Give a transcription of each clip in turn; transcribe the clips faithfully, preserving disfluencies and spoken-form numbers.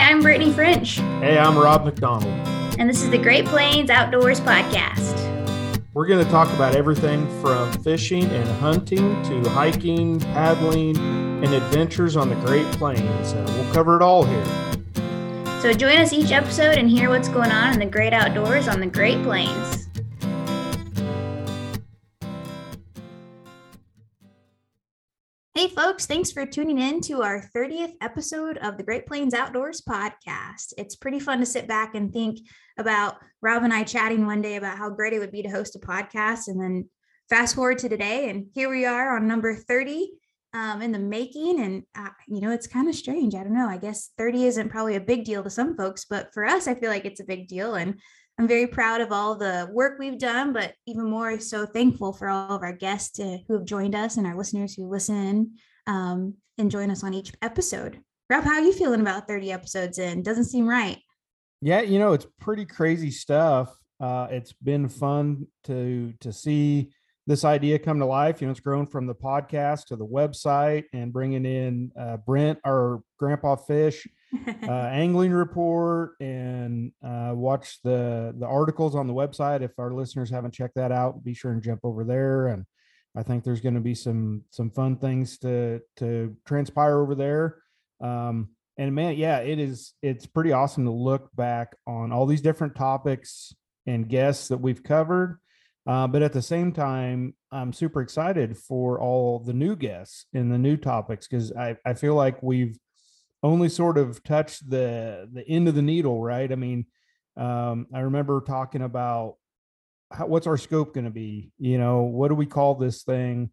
I'm Brittany French. Hey, I'm Rob McDonald. And this is the Great Plains Outdoors Podcast. We're going to talk about everything from fishing and hunting to hiking, paddling, and adventures on the Great Plains. Uh, we'll cover it all here. So join us each episode and hear what's going on in the great outdoors on the Great Plains. Hey folks, thanks for tuning in to our thirtieth episode of the Great Plains Outdoors Podcast. It's pretty fun to sit back and think about Rob and I chatting one day about how great it would be to host a podcast, and then fast forward to today, and here we are on number thirty um, in the making. And, uh, you know, it's kind of strange. I don't know. I guess thirty isn't probably a big deal to some folks, but for us, I feel like it's a big deal. And I'm very proud of all the work we've done, but even more so thankful for all of our guests uh, who have joined us and our listeners who listen um, and join us on each episode. Rob, how are you feeling about thirty episodes in? Doesn't seem right. Yeah, you know, it's pretty crazy stuff. Uh, it's been fun to to see this idea come to life. You know, it's grown from the podcast to the website and bringing in uh, Brent, our Grandpa Fish, uh, angling report, and uh, watch the the articles on the website. If our listeners haven't checked that out, be sure and jump over there. And I think there's going to be some some fun things to to transpire over there. Um, and man, yeah, it is. It's pretty awesome to look back on all these different topics and guests that we've covered. Uh, but at the same time, I'm super excited for all the new guests and the new topics, because I, I feel like we've only sort of touched the the end of the needle, right? I mean, um, I remember talking about how, what's our scope going to be? You know, what do we call this thing?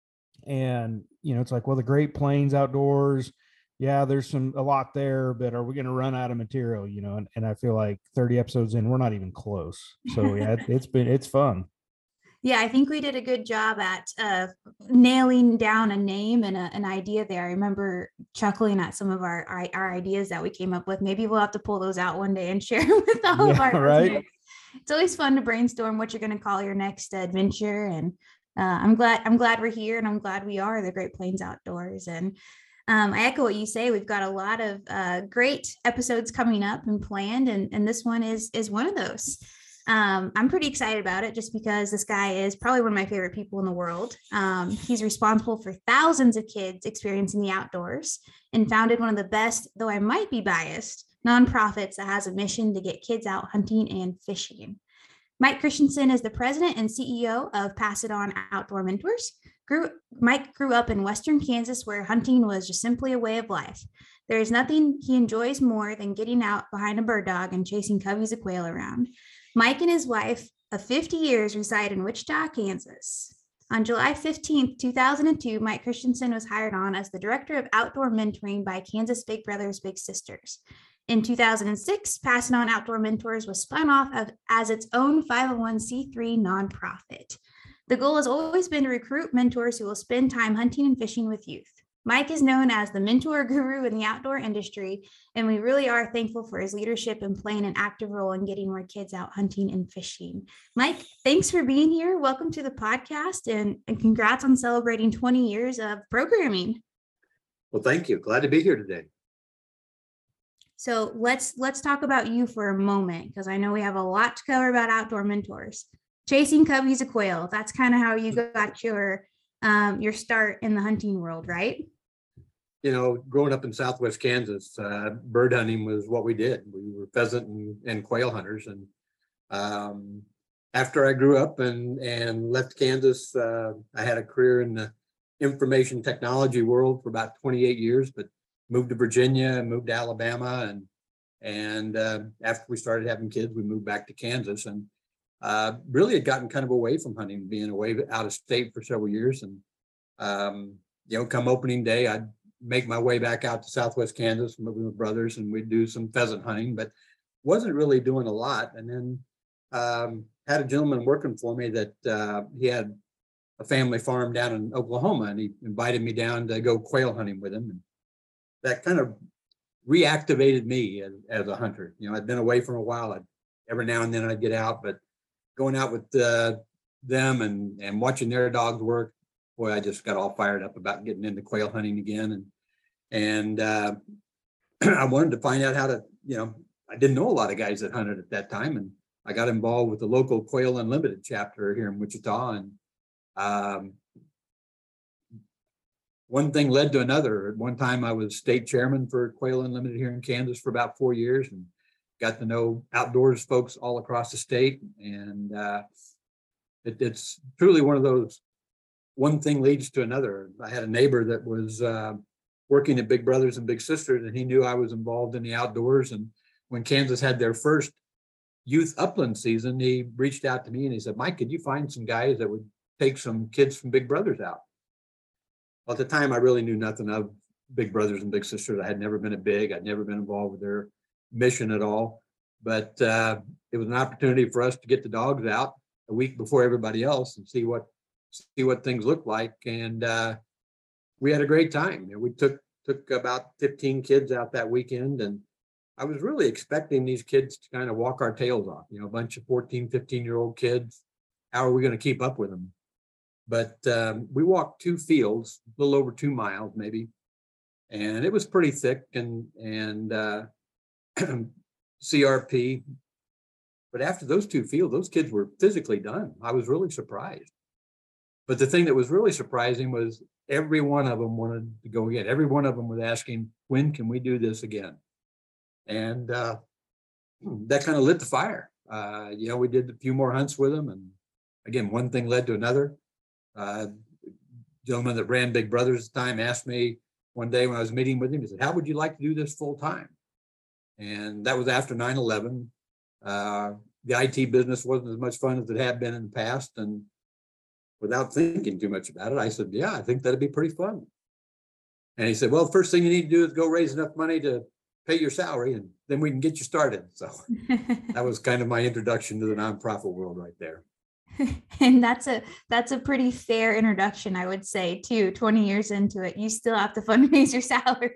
And, you know, it's like, well, the Great Plains Outdoors. Yeah, there's some a lot there, but are we going to run out of material? You know, and, and I feel like thirty episodes in, we're not even close. So yeah, it, it's been it's fun. Yeah, I think we did a good job at uh, nailing down a name and a, an idea there. I remember chuckling at some of our, our our ideas that we came up with. Maybe we'll have to pull those out one day and share them with all Yeah, of our right. listeners. It's always fun to brainstorm what you're going to call your next adventure, and uh, I'm glad I'm glad we're here, and I'm glad we are the Great Plains Outdoors. And um, I echo what you say. We've got a lot of uh, great episodes coming up and planned, and and this one is is one of those. Um, I'm pretty excited about it just because this guy is probably one of my favorite people in the world. Um, he's responsible for thousands of kids experiencing the outdoors and founded one of the best, though I might be biased, nonprofits that has a mission to get kids out hunting and fishing. Mike Christensen is the president and C E O of Pass It On Outdoor Mentors. Grew, Mike grew up in Western Kansas, where hunting was just simply a way of life. There is nothing he enjoys more than getting out behind a bird dog and chasing coveys of quail around. Mike and his wife of fifty years reside in Wichita, Kansas. On July fifteenth, two thousand two, Mike Christensen was hired on as the director of outdoor mentoring by Kansas Big Brothers Big Sisters. In two thousand six, Pass It On Outdoor Mentors was spun off of, as its own five oh one c three nonprofit. The goal has always been to recruit mentors who will spend time hunting and fishing with youth. Mike is known as the mentor guru in the outdoor industry, and we really are thankful for his leadership and playing an active role in getting more kids out hunting and fishing. Mike, thanks for being here. Welcome to the podcast, and, and congrats on celebrating twenty years of programming. Well, thank you. Glad to be here today. So let's let's talk about you for a moment, because I know we have a lot to cover about outdoor mentors. Chasing coveys of quail, that's kind of how you got your um, your start in the hunting world, right? You know, growing up in Southwest Kansas, uh, bird hunting was what we did. We were pheasant and, and quail hunters. And um, after I grew up and, and left Kansas, uh, I had a career in the information technology world for about twenty-eight years, but moved to Virginia, moved to Alabama. And, and uh, after we started having kids, we moved back to Kansas, and uh, really had gotten kind of away from hunting, being away out of state for several years. And, um, you know, come opening day, I'd make my way back out to Southwest Kansas with my brothers, and we'd do some pheasant hunting, but wasn't really doing a lot. And then um, had a gentleman working for me that uh, he had a family farm down in Oklahoma, and he invited me down to go quail hunting with him. And that kind of reactivated me as, as a hunter. You know, I'd been away for a while. I'd, every now and then I'd get out, but going out with uh, them and, and watching their dogs work, boy, I just got all fired up about getting into quail hunting again. And, and uh, I wanted to find out how to, you know, I didn't know a lot of guys that hunted at that time. And I got involved with the local Quail Unlimited chapter here in Wichita. And um, one thing led to another. At one time, I was state chairman for Quail Unlimited here in Kansas for about four years and got to know outdoors folks all across the state. And uh, it, it's truly one of those, one thing leads to another. I had a neighbor that was uh, working at Big Brothers and Big Sisters, and he knew I was involved in the outdoors. And when Kansas had their first youth upland season, he reached out to me and he said, Mike, could you find some guys that would take some kids from Big Brothers out? Well, at the time, I really knew nothing of Big Brothers and Big Sisters. I had never been a big, I'd never been involved with their mission at all. But uh, it was an opportunity for us to get the dogs out a week before everybody else and see what see what things look like. And uh, we had a great time. You know, we took took about fifteen kids out that weekend. And I was really expecting these kids to kind of walk our tails off, you know, a bunch of fourteen, fifteen year old kids. How are we going to keep up with them? But um, we walked two fields, a little over two miles maybe. And it was pretty thick and, and uh, C R P. But after those two fields, those kids were physically done. I was really surprised. But the thing that was really surprising was every one of them wanted to go again. Every one of them was asking, when can we do this again? And uh, that kind of lit the fire. Uh, you know, we did a few more hunts with them. And again, one thing led to another. Uh, gentleman that ran Big Brothers at the time asked me one day when I was meeting with him, he said, how would you like to do this full time? And that was after nine eleven. Uh, the I T business wasn't as much fun as it had been in the past. And without thinking too much about it, I said, yeah, I think that'd be pretty fun. And he said, well, first thing you need to do is go raise enough money to pay your salary, and then we can get you started. So that was kind of my introduction to the nonprofit world right there. And that's a that's a pretty fair introduction, I would say, too. twenty years into it, you still have to fundraise your salary.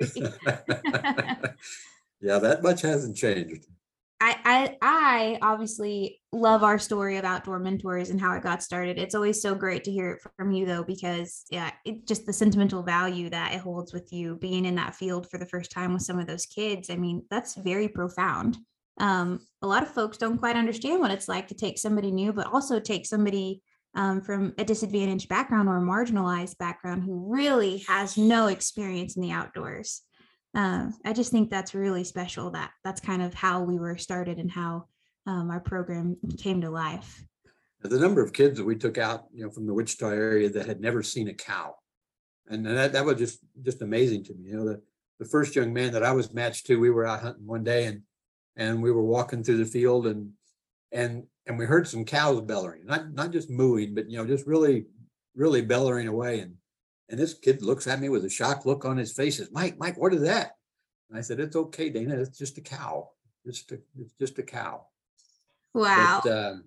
Yeah, that much hasn't changed. I, I I obviously love our story of Outdoor Mentors and how it got started. It's always so great to hear it from you, though, because yeah, it just the sentimental value that it holds with you being in that field for the first time with some of those kids. I mean, that's very profound. Um, a lot of folks don't quite understand what it's like to take somebody new, but also take somebody um, from a disadvantaged background or a marginalized background who really has no experience in the outdoors. Uh, I just think that's really special. That that's kind of how we were started and how um, our program came to life. The number of kids that we took out, you know, from the Wichita area that had never seen a cow, and that that was just just amazing to me. You know, the the first young man that I was matched to, we were out hunting one day, and and we were walking through the field, and and and we heard some cows bellowing, not not just mooing, but you know, just really really bellowing away, and. And this kid looks at me with a shocked look on his face. Says, Mike, Mike, what is that? And I said, it's okay, Dana. It's just a cow. It's just a, it's just a cow. Wow. But, um,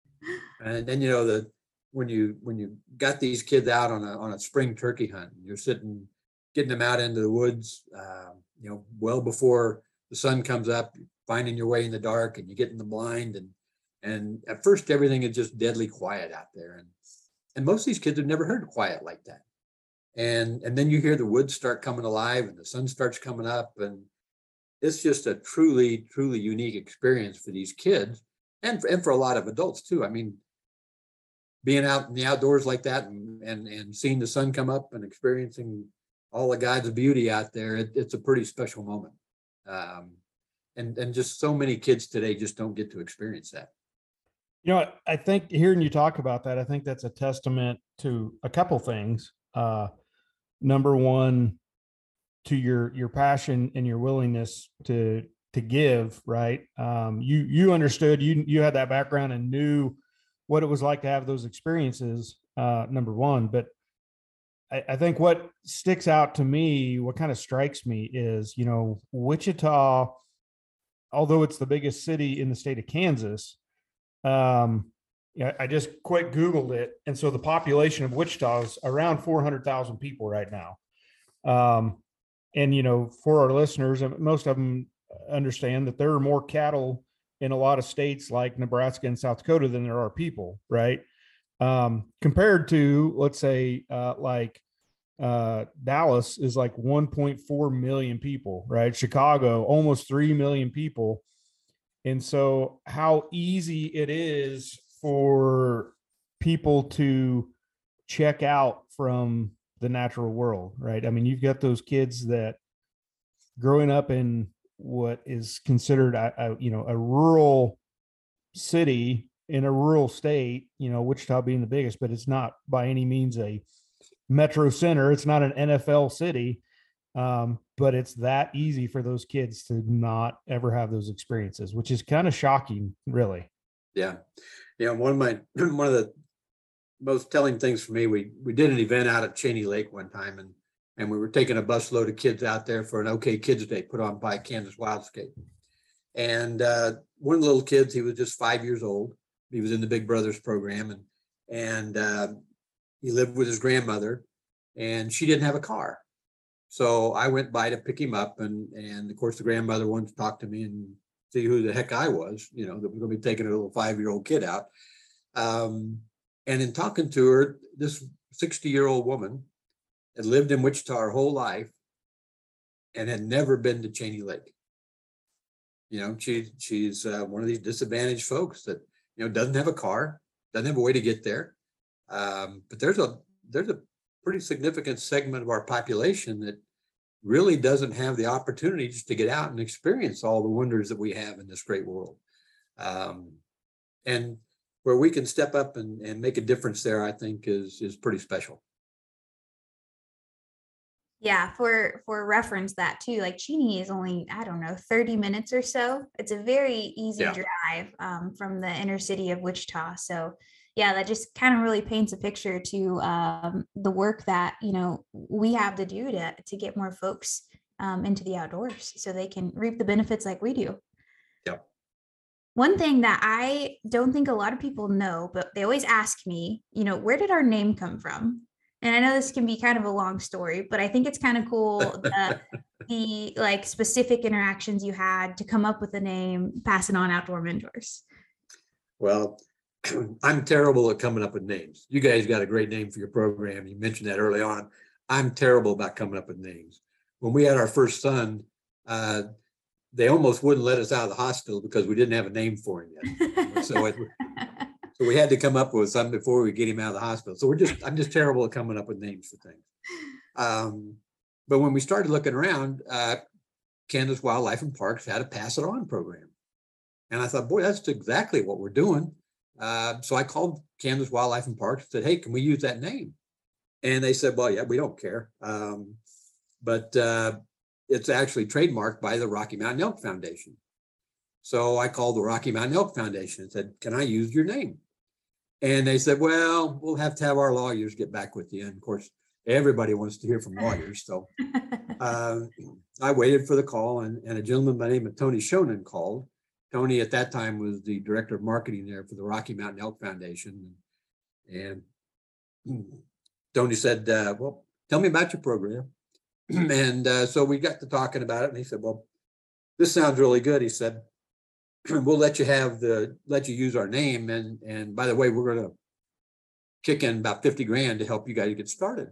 and then, you know, the when you when you got these kids out on a on a spring turkey hunt, you're sitting, getting them out into the woods, uh, you know, well before the sun comes up, finding your way in the dark, and you get in the blind. And and at first, everything is just deadly quiet out there. And and most of these kids have never heard quiet like that. And, and then you hear the woods start coming alive and the sun starts coming up. And it's just a truly, truly unique experience for these kids and for, and for a lot of adults too. I mean, being out in the outdoors like that and, and, and seeing the sun come up and experiencing all the God's beauty out there, it, it's a pretty special moment. Um, and, and just so many kids today just don't get to experience that. You know, I think hearing you talk about that, I think that's a testament to a couple things. Uh, number one, to your your passion and your willingness to to give, right? Um, you you understood, you you had that background and knew what it was like to have those experiences. Uh, number one, but I, I think what sticks out to me, what kind of strikes me, is you know Wichita, although it's the biggest city in the state of Kansas. Um, Yeah, I just quick Googled it. And so the population of Wichita is around four hundred thousand people right now. Um, and, you know, for our listeners, most of them understand that there are more cattle in a lot of states like Nebraska and South Dakota than there are people, right? Um, compared to, let's say, uh, like uh, Dallas is like one point four million people, right? Chicago, almost three million people. And so how easy it is for people to check out from the natural world, right? I mean, you've got those kids that growing up in what is considered a, a you know, a rural city in a rural state, you know, Wichita being the biggest, but it's not by any means a metro center. It's not an N F L city. Um, but it's that easy for those kids to not ever have those experiences, which is kind of shocking, really. Yeah. Yeah. One of my, one of the most telling things for me, we, we did an event out at Cheney Lake one time, and, and we were taking a busload of kids out there for an OK Kids Day put on by Kansas Wildscape. And uh, one of the little kids, he was just five years old. He was in the Big Brothers program, and, and uh, he lived with his grandmother, and she didn't have a car. So I went by to pick him up, and, and of course the grandmother wanted to talk to me and see who the heck I was, you know, that was going to be taking a little five-year-old kid out. Um, and in talking to her, this sixty-year-old woman had lived in Wichita her whole life and had never been to Cheney Lake. You know, she, she's uh, one of these disadvantaged folks that, you know, doesn't have a car, doesn't have a way to get there. Um, but there's a, there's a pretty significant segment of our population that really doesn't have the opportunity just to get out and experience all the wonders that we have in this great world. Um, and where we can step up and, and make a difference there, I think is, is pretty special. Yeah, for for reference that too, like Cheney is only, I don't know, thirty minutes or so. It's a very easy Yeah. drive um, from the inner city of Wichita. So yeah, that just kind of really paints a picture to um, the work that, you know, we have to do to, to get more folks um, into the outdoors so they can reap the benefits like we do. Yep. One thing that I don't think a lot of people know, but they always ask me, you know, where did our name come from? And I know this can be kind of a long story, but I think it's kind of cool that the like specific interactions you had to come up with the name Pass It On Outdoor Mentors. Well, I'm terrible at coming up with names. You guys got a great name for your program. You mentioned that early on. I'm terrible about coming up with names. When we had our first son, uh, they almost wouldn't let us out of the hospital because we didn't have a name for him yet. So it, so we had to come up with something before we get him out of the hospital. So we're just, I'm just terrible at coming up with names for things. Um, but when we started looking around, uh, Kansas Wildlife and Parks had a Pass It On program. And I thought, boy, that's exactly what we're doing. Uh, so I called Kansas Wildlife and Parks and said, hey, can we use that name? And they said, well, yeah, we don't care. Um, but uh, it's actually trademarked by the Rocky Mountain Elk Foundation. So I called the Rocky Mountain Elk Foundation and said, can I use your name? And they said, well, we'll have to have our lawyers get back with you. And of course, everybody wants to hear from lawyers. So uh, I waited for the call, and, and a gentleman by the name of Tony Shonin called. Tony at that time was the director of marketing there for the Rocky Mountain Elk Foundation. And, and Tony said, uh, well, tell me about your program. And uh, so we got to talking about it, and he said, well, this sounds really good. He said, we'll let you have the, let you use our name. And, and by the way, we're going to kick in about fifty grand to help you guys get started.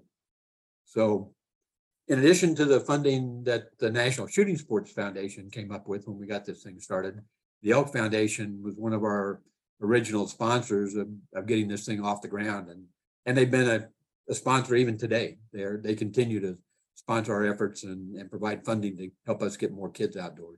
So in addition to the funding that the National Shooting Sports Foundation came up with when we got this thing started, the Elk Foundation was one of our original sponsors of, of getting this thing off the ground. And, and they've been a, a sponsor even today. They're, they continue to sponsor our efforts and, and provide funding to help us get more kids outdoors.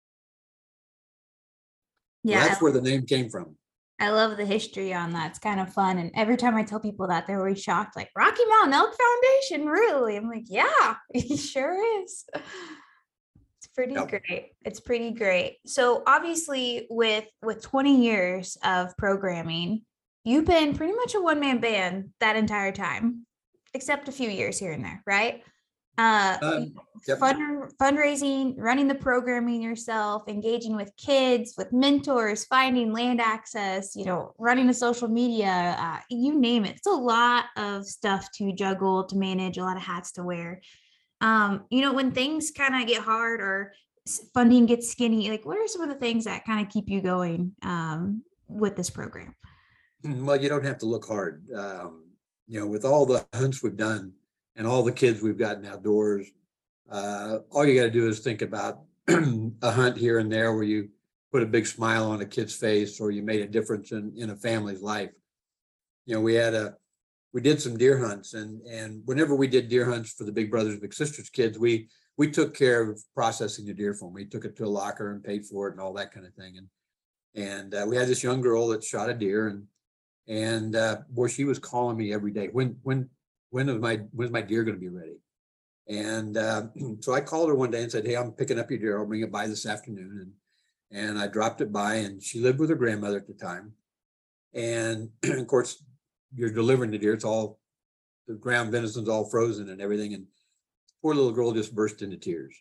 Yeah, So that's where the name came from. I love the history on that. It's kind of fun. And every time I tell people that, they're always shocked, like Rocky Mountain Elk Foundation, really? I'm like, yeah, it sure is. It's pretty Yep. great. It's pretty great. So obviously with, with twenty years of programming, you've been pretty much a one-man band that entire time, except a few years here and there, right? Uh, Um, yep. fund, fundraising, running the programming yourself, engaging with kids, with mentors, finding land access, you know, running a social media, uh, you name it. It's a lot of stuff to juggle, to manage, a lot of hats to wear. Um, you know, when things kind of get hard or s- funding gets skinny, like what are some of the things that kind of keep you going um, with this program? Well, you don't have to look hard. Um, you know, with all the hunts we've done, and all the kids we've gotten outdoors, uh, all you got to do is think about a hunt here and there where you put a big smile on a kid's face, or you made a difference in, in a family's life. You know, we had a, we did some deer hunts, and, and whenever we did deer hunts for the Big Brothers Big Sisters kids, we, we took care of processing the deer for them. We took it to a locker and paid for it and all that kind of thing. And, and uh, we had this young girl that shot a deer, and, and uh, boy, she was calling me every day. When, when, when is my, when's my deer going to be ready? And uh, so I called her one day and said, hey, I'm picking up your deer. I'll bring it by this afternoon. And, and I dropped it by, and she lived with her grandmother at the time. And of course, you're delivering the deer. It's all, the ground venison's all frozen and everything. And poor little girl just burst into tears.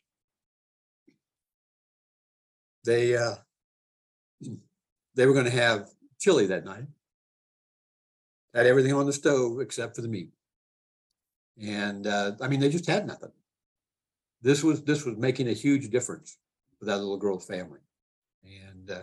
They, uh, they were going to have chili that night. Had everything on the stove except for the meat. And uh, I mean, they just had nothing. This was, this was making a huge difference for that little girl's family. And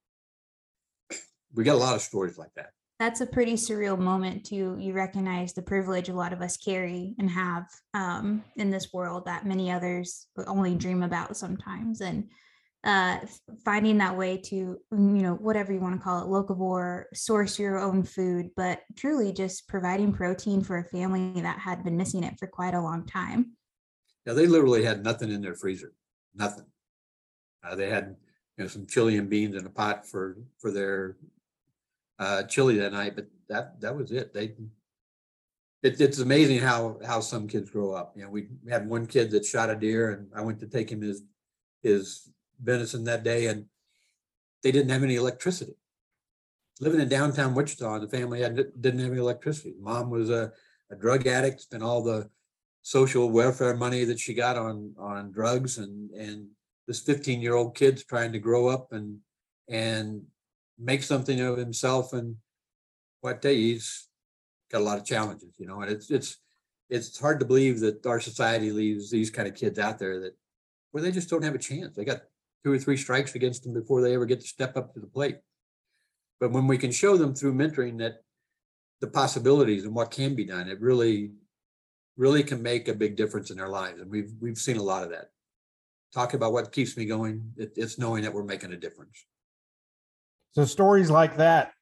uh, we got a lot of stories like that. That's a pretty surreal moment to, you recognize the privilege a lot of us carry and have um, in this world that many others only dream about sometimes. And uh, finding that way to, you know, whatever you want to call it, locavore, source your own food, but truly just providing protein for a family that had been missing it for quite a long time. Yeah, they literally had nothing in their freezer, nothing. Uh, they had, you know, some chili and beans in a pot for, for their uh, chili that night, but that, that was it. They, it, it's amazing how, how some kids grow up. You know, we had one kid that shot a deer, and I went to take him his, his venison that day, and they didn't have any electricity. Living in downtown Wichita, the family had, didn't have any electricity. Mom was a, a drug addict, spent all the social welfare money that she got on, on drugs, and, and this fifteen year old kid's trying to grow up and, and make something of himself. And what I tell you, he's got a lot of challenges, you know, and it's, it's, it's hard to believe that our society leaves these kind of kids out there that, where they just don't have a chance. They got two or three strikes against them before they ever get to step up to the plate. But when we can show them through mentoring that the possibilities and what can be done, it really, really can make a big difference in their lives. And we've, we've seen a lot of that. Talking about what keeps me going, it, it's knowing that we're making a difference. So stories like that,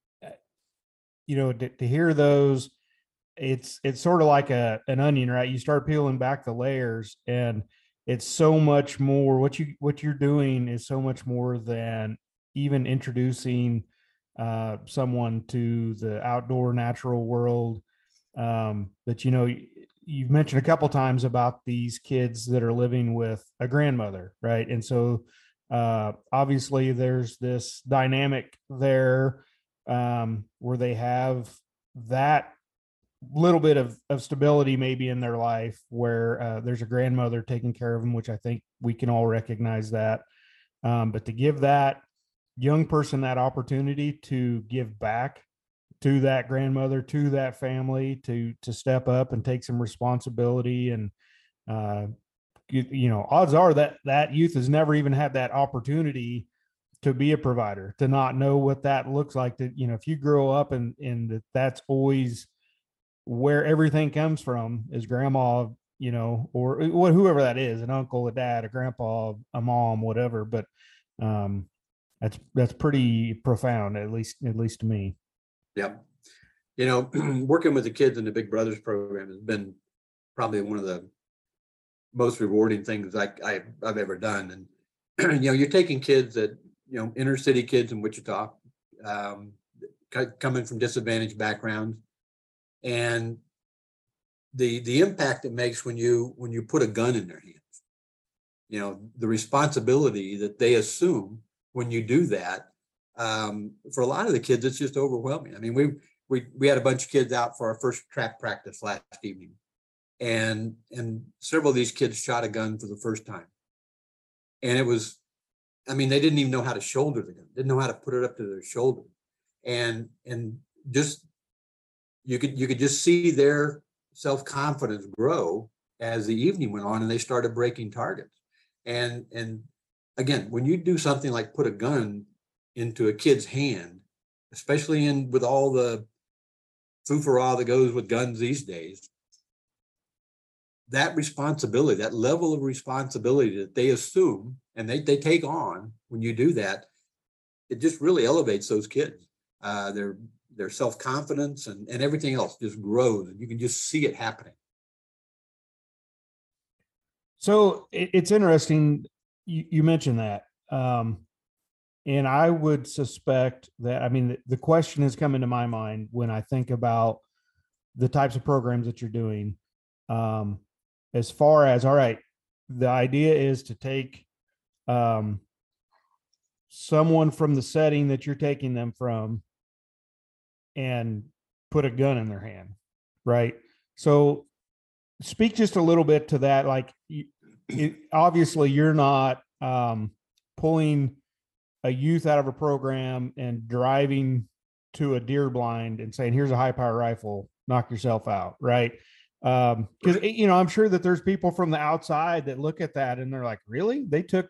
you know, to, to hear those, it's, it's sort of like a, an onion, right? You start peeling back the layers, and it's so much more. What you, what you're doing is so much more than even introducing uh, someone to the outdoor natural world. Um, that, you know, you've mentioned a couple times about these kids that are living with a grandmother, right? And so uh, obviously there's this dynamic there um, where they have that little bit of, of stability maybe in their life, where uh, there's a grandmother taking care of them, which I think we can all recognize that. Um, but to give that young person that opportunity to give back to that grandmother, to that family, to, to step up and take some responsibility. And, uh, you, you know, odds are that that youth has never even had that opportunity to be a provider, to not know what that looks like. To, you know, if you grow up and, and that's always where everything comes from, is grandma, you know, or whoever that is, an uncle, a dad, a grandpa, a mom, whatever. But, um, that's, that's pretty profound, at least, at least to me. Yep. You know, working with the kids in the Big Brothers program has been probably one of the most rewarding things I, I, I've ever done. And, you know, you're taking kids that, you know, inner city kids in Wichita, um, coming from disadvantaged backgrounds, and the, the impact it makes when you, when you put a gun in their hands, you know, the responsibility that they assume when you do that. Um, for a lot of the kids, it's just overwhelming. I mean, we, we, we had a bunch of kids out for our first trap practice last evening, and, and several of these kids shot a gun for the first time. And it was, I mean, they didn't even know how to shoulder the gun, didn't know how to put it up to their shoulder. And, and just, you could, you could just see their self-confidence grow as the evening went on, and they started breaking targets. And, and again, when you do something like put a gun into a kid's hand, especially in with all the foo-for-all that goes with guns these days, that responsibility, that level of responsibility that they assume and they, they take on when you do that, it just really elevates those kids. Uh, their their self-confidence and, and everything else just grows, and you can just see it happening. So it, it's interesting you, you mentioned that. Um, and I would suspect that, I mean, the, the question has come into my mind when I think about the types of programs that you're doing. Um, as far as, all right, the idea is to take um, someone from the setting that you're taking them from and put a gun in their hand, right? So speak just a little bit to that. Like, it, obviously you're not um, pulling a youth out of a program and driving to a deer blind and saying, here's a high power rifle, knock yourself out. Right. Um, cause you know, I'm sure that there's people from the outside that look at that and they're like, really? They took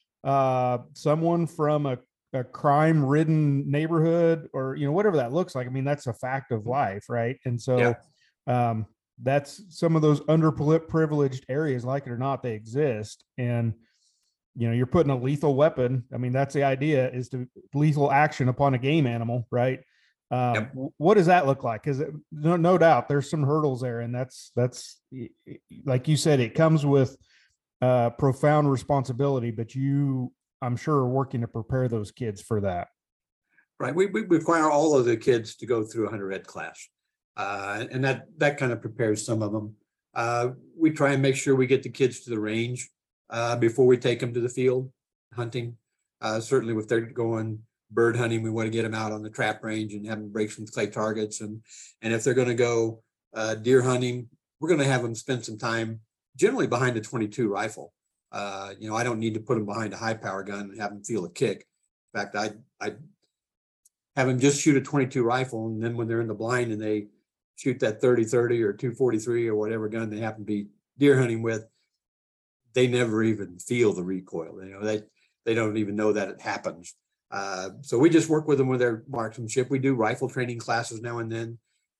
uh, someone from a, a crime ridden neighborhood, or, you know, whatever that looks like. I mean, that's a fact of life. Right. And so, yeah. um, that's some of those underprivileged areas, like it or not, they exist. And, you know, you're putting a lethal weapon. I mean, that's the idea, is to lethal action upon a game animal. Right. Um, yep. What does that look like? Cause no, no doubt there's some hurdles there. And that's, that's like you said, it comes with uh, profound responsibility, but you, I'm sure, are working to prepare those kids for that. Right. We, we require all of the kids to go through a hunter ed class. Uh, and that, that kind of prepares some of them. Uh, we try and make sure we get the kids to the range uh, before we take them to the field hunting. Uh, certainly if they're going bird hunting, we want to get them out on the trap range and have them break some clay targets. And, and if they're going to go uh, deer hunting, we're going to have them spend some time generally behind a twenty-two rifle. Uh, you know, I don't need to put them behind a high power gun and have them feel a kick. In fact, I, I have them just shoot a twenty-two rifle. And then when they're in the blind and they shoot that thirty thirty or two forty-three or whatever gun they happen to be deer hunting with, they never even feel the recoil. You know, they, they don't even know that it happens. Uh, so we just work with them with their marksmanship. We do rifle training classes now and then.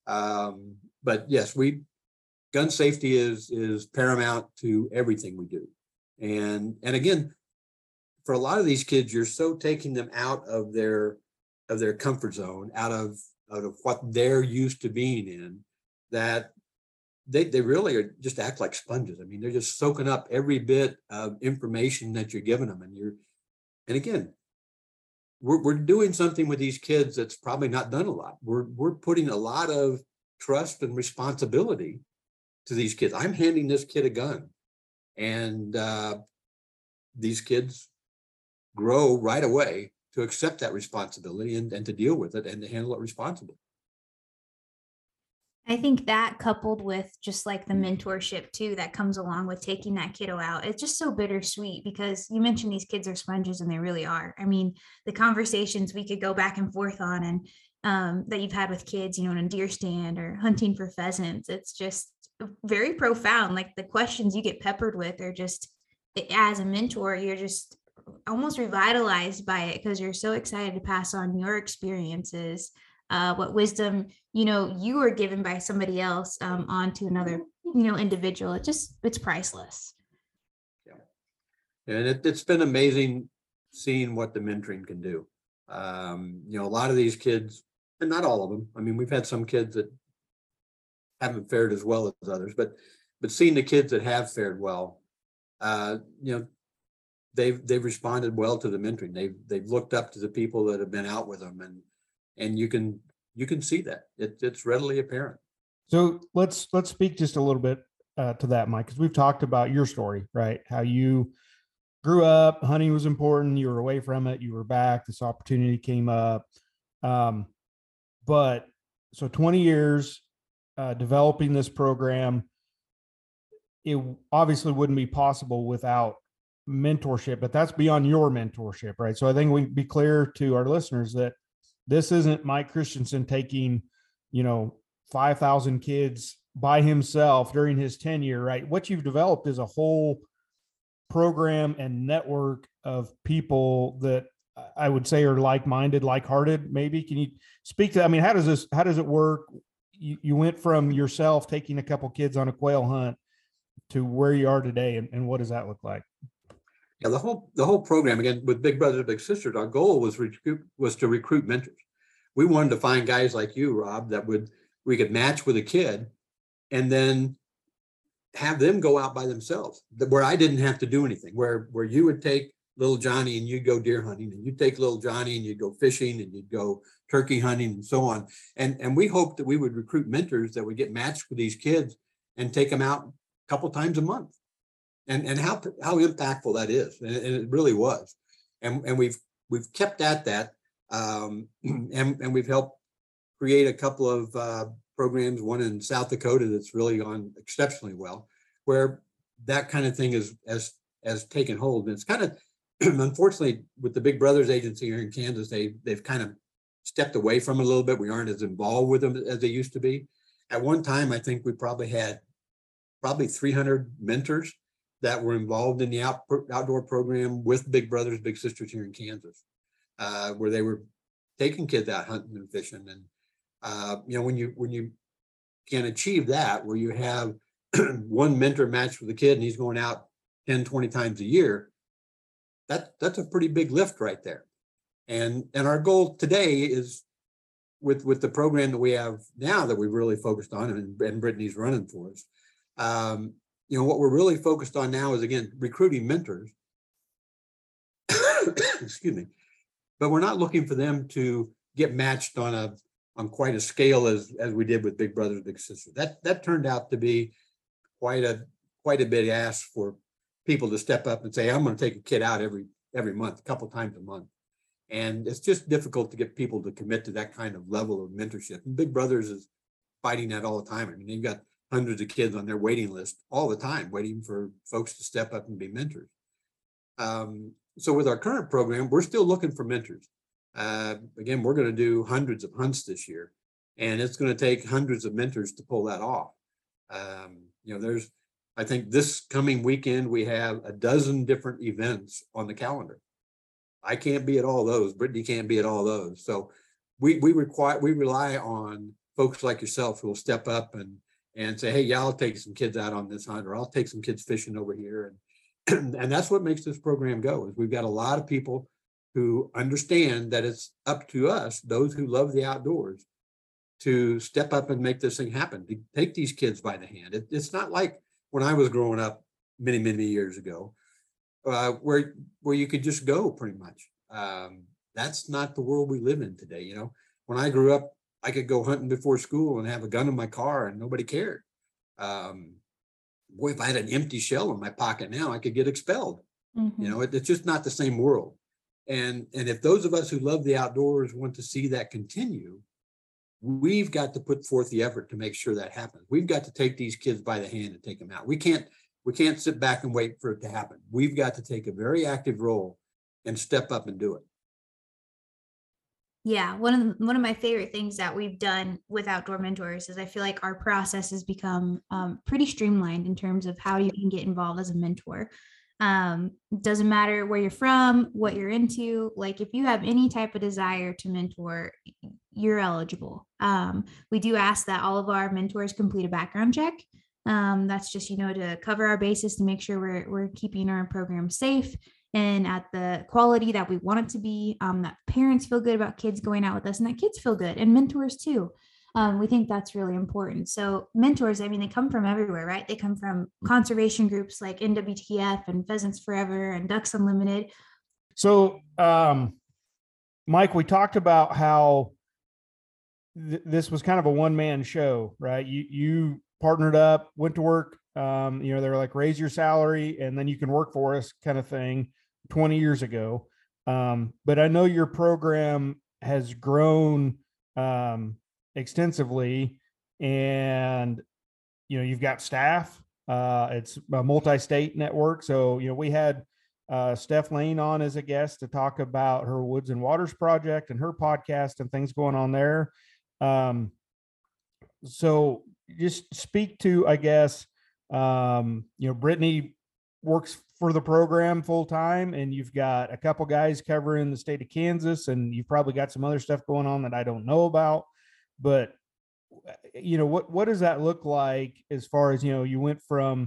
Um, but yes, we, gun safety is, is paramount to everything we do. And, and again, for a lot of these kids, you're so taking them out of their, of their comfort zone, out of, out of what they're used to being in, that they, they really are just act like sponges. I mean, they're just soaking up every bit of information that you're giving them. And you're, and again, we're, we're doing something with these kids that's probably not done a lot. We're, we're putting a lot of trust and responsibility to these kids. I'm handing this kid a gun, and uh, these kids grow right away to accept that responsibility and, and to deal with it and to handle it responsibly. I think that, coupled with just like the mentorship too, that comes along with taking that kiddo out, it's just so bittersweet, because you mentioned these kids are sponges, and they really are. I mean, the conversations we could go back and forth on, and um, that you've had with kids, you know, in a deer stand or hunting for pheasants, it's just very profound. Like, the questions you get peppered with are just, as a mentor, you're just almost revitalized by it, because you're so excited to pass on your experiences, uh, what wisdom, you know, you were given by somebody else um, on to another, you know, individual. It just, it's priceless. Yeah. And it, it's been amazing seeing what the mentoring can do. Um, you know, a lot of these kids, and not all of them, I mean, we've had some kids that haven't fared as well as others, but, but seeing the kids that have fared well, uh, you know, they've, they've responded well to the mentoring. They've, they've looked up to the people that have been out with them, and, and you can, you can see that it, it's readily apparent. So let's, let's speak just a little bit uh, to that, Mike, because we've talked about your story, right? How you grew up, hunting was important. You were away from it. You were back. This opportunity came up. Um, but so twenty years uh, developing this program, it obviously wouldn't be possible without mentorship, but that's beyond your mentorship, right? So I think we can be clear to our listeners that this isn't Mike Christensen taking, you know, five thousand kids by himself during his tenure, right? What you've developed is a whole program and network of people that I would say are like-minded, like-hearted, maybe. Can you speak to, I mean, how does this, how does it work? You, you went from yourself taking a couple kids on a quail hunt to where you are today, and, and what does that look like? Yeah, the whole the whole program, again, with Big Brothers Big Sisters, our goal was recruit was to recruit mentors. We wanted to find guys like you, Rob, that would we could match with a kid and then have them go out by themselves, where I didn't have to do anything, where where you would take little Johnny and you'd go deer hunting, and you'd take little Johnny and you'd go fishing, and you'd go turkey hunting, and so on. And and we hoped that we would recruit mentors that would get matched with these kids and take them out a couple times a month. And and how how impactful that is, and, and it really was. And and we've we've kept at that, um, and and we've helped create a couple of uh, programs, one in South Dakota that's really gone exceptionally well, where that kind of thing is has has taken hold. And it's kind of unfortunately with the Big Brothers agency here in Kansas, they they've kind of stepped away from it a little bit. We aren't as involved with them as they used to be. At one time, I think we probably had probably three hundred mentors that were involved in the out, outdoor program with Big Brothers Big Sisters here in Kansas, uh, where they were taking kids out hunting and fishing. And uh, you know, when you when you can achieve that, where you have one mentor matched with a kid and he's going out ten, twenty times a year, that that's a pretty big lift right there. And and our goal today is with with the program that we have now that we've really focused on, and, and Brittany's running for us. Um, you know, what we're really focused on now is, again, recruiting mentors. Excuse me. But we're not looking for them to get matched on a on quite a scale as as we did with Big Brothers Big Sisters. That that turned out to be quite a quite a big ask for people to step up and say, I'm going to take a kid out every every month, a couple times a month. And it's just difficult to get people to commit to that kind of level of mentorship. And Big Brothers is fighting that all the time. I mean, they've got hundreds of kids on their waiting list all the time, waiting for folks to step up and be mentors. Um, so with our current program, we're still looking for mentors. Uh, again, we're going to do hundreds of hunts this year, and it's going to take hundreds of mentors to pull that off. Um, you know, there's, I think this coming weekend, we have a dozen different events on the calendar. I can't be at all those. Brittany can't be at all those. So we we require we rely on folks like yourself who will step up and and say, hey, yeah, I'll take some kids out on this hunt, or I'll take some kids fishing over here. And and that's what makes this program go, is we've got a lot of people who understand that it's up to us, those who love the outdoors, to step up and make this thing happen, to take these kids by the hand. It, it's not like when I was growing up many, many years ago, uh, where where you could just go pretty much. Um, that's not the world we live in today. You know, when I grew up, I could go hunting before school and have a gun in my car and nobody cared. Um, boy, if I had an empty shell in my pocket now, I could get expelled. Mm-hmm. You know, it, it's just not the same world. And, and if those of us who love the outdoors want to see that continue, we've got to put forth the effort to make sure that happens. We've got to take these kids by the hand and take them out. We can't, we can't sit back and wait for it to happen. We've got to take a very active role and step up and do it. Yeah, one of the, one of my favorite things that we've done with Outdoor Mentors is I feel like our process has become um, pretty streamlined in terms of how you can get involved as a mentor. Um, doesn't matter where you're from, what you're into. Like if you have any type of desire to mentor, you're eligible. Um, we do ask that all of our mentors complete a background check. Um, that's just, you know, to cover our bases, to make sure we're we're keeping our program safe and at the quality that we want it to be, um, that parents feel good about kids going out with us, and that kids feel good, and mentors too. Um, we think that's really important. So mentors, I mean, they come from everywhere, right? They come from conservation groups like N W T F and Pheasants Forever and Ducks Unlimited. So, um, Mike, we talked about how th- this was kind of a one-man show, right? You you partnered up, went to work. Um, you know, they were like, raise your salary and then you can work for us kind of thing twenty years ago. Um, but I know your program has grown um, extensively, and, you know, you've got staff. Uh, it's a multi-state network. So, you know, we had uh, Steph Lane on as a guest to talk about her Woods and Waters project and her podcast and things going on there. Um, so just speak to, I guess, um, you know, Brittany works for the program full time, and you've got a couple guys covering the state of Kansas, and you've probably got some other stuff going on that I don't know about, but you know, what, what does that look like as far as, you know, you went from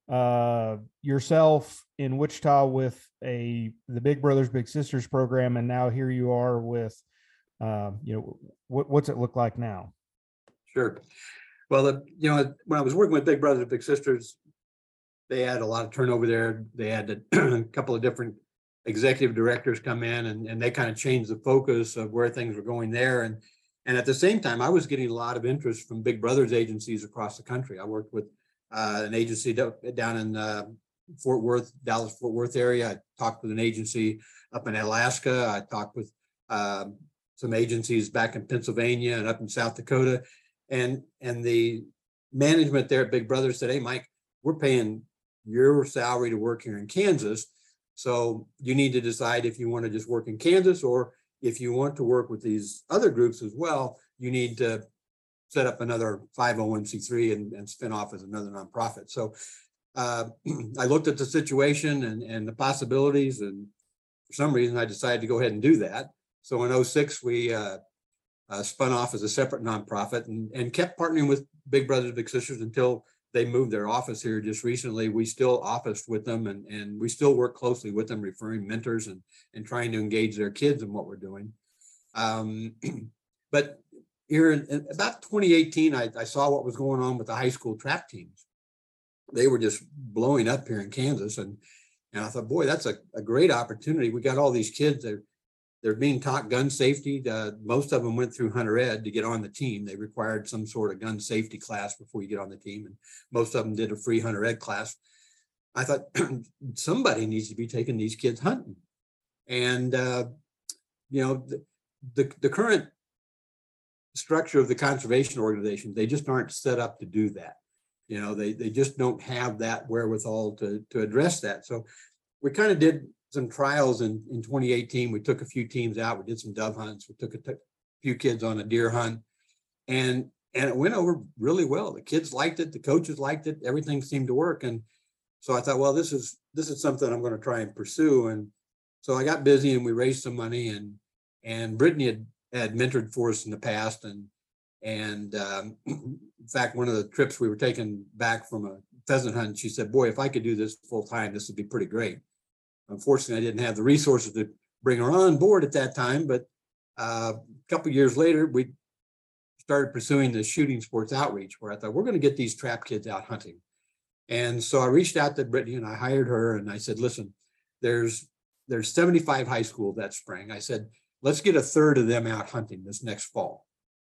uh, yourself in Wichita with a the Big Brothers Big Sisters program, and now here you are with, uh, you know, what, what's it look like now? Sure. Well, the, you know, when I was working with Big Brothers Big Sisters, they had a lot of turnover there. They had a couple of different executive directors come in, and, and they kind of changed the focus of where things were going there. And, and at the same time, I was getting a lot of interest from Big Brothers agencies across the country. I worked with uh, an agency down in uh, Fort Worth, Dallas, Fort Worth area. I talked with an agency up in Alaska. I talked with um, some agencies back in Pennsylvania and up in South Dakota. And, and the management there at Big Brothers said, hey, Mike, we're paying your salary to work here in Kansas. So you need to decide if you want to just work in Kansas, or if you want to work with these other groups as well, you need to set up another five oh one c three and, and spin off as another nonprofit. So uh, I looked at the situation and, and the possibilities, and for some reason I decided to go ahead and do that. So in oh six, we uh, uh, spun off as a separate nonprofit and, and kept partnering with Big Brothers Big Sisters until they moved their office here just recently. We still officed with them, and, and we still work closely with them, referring mentors and, and trying to engage their kids in what we're doing. Um, but here in, in about twenty eighteen, I, I saw what was going on with the high school trap teams. They were just blowing up here in Kansas. And, and I thought, boy, that's a, a great opportunity. We got all these kids that they're being taught gun safety. Uh, most of them went through Hunter Ed to get on the team. They required some sort of gun safety class before you get on the team. And most of them did a free Hunter Ed class. I thought somebody needs to be taking these kids hunting. And, uh, you know, the, the, the current structure of the conservation organization, they just aren't set up to do that. You know, they, they just don't have that wherewithal to, to address that. So we kind of did some trials in, in twenty eighteen. We took a few teams out. We did some dove hunts. We took a t- few kids on a deer hunt, and and it went over really well. The kids liked it. The coaches liked it. Everything seemed to work. And so I thought, well, this is this is something I'm going to try and pursue. And so I got busy and we raised some money. And and Brittany had, had mentored for us in the past. And and um, in fact, one of the trips we were taking back from a pheasant hunt, she said, boy, if I could do this full time, this would be pretty great. Unfortunately, I didn't have the resources to bring her on board at that time, but uh, a couple of years later, we started pursuing the shooting sports outreach, where I thought, we're going to get these trap kids out hunting. And so I reached out to Brittany and I hired her, and I said, listen, there's there's seventy-five high school that spring. I said, let's get a third of them out hunting this next fall.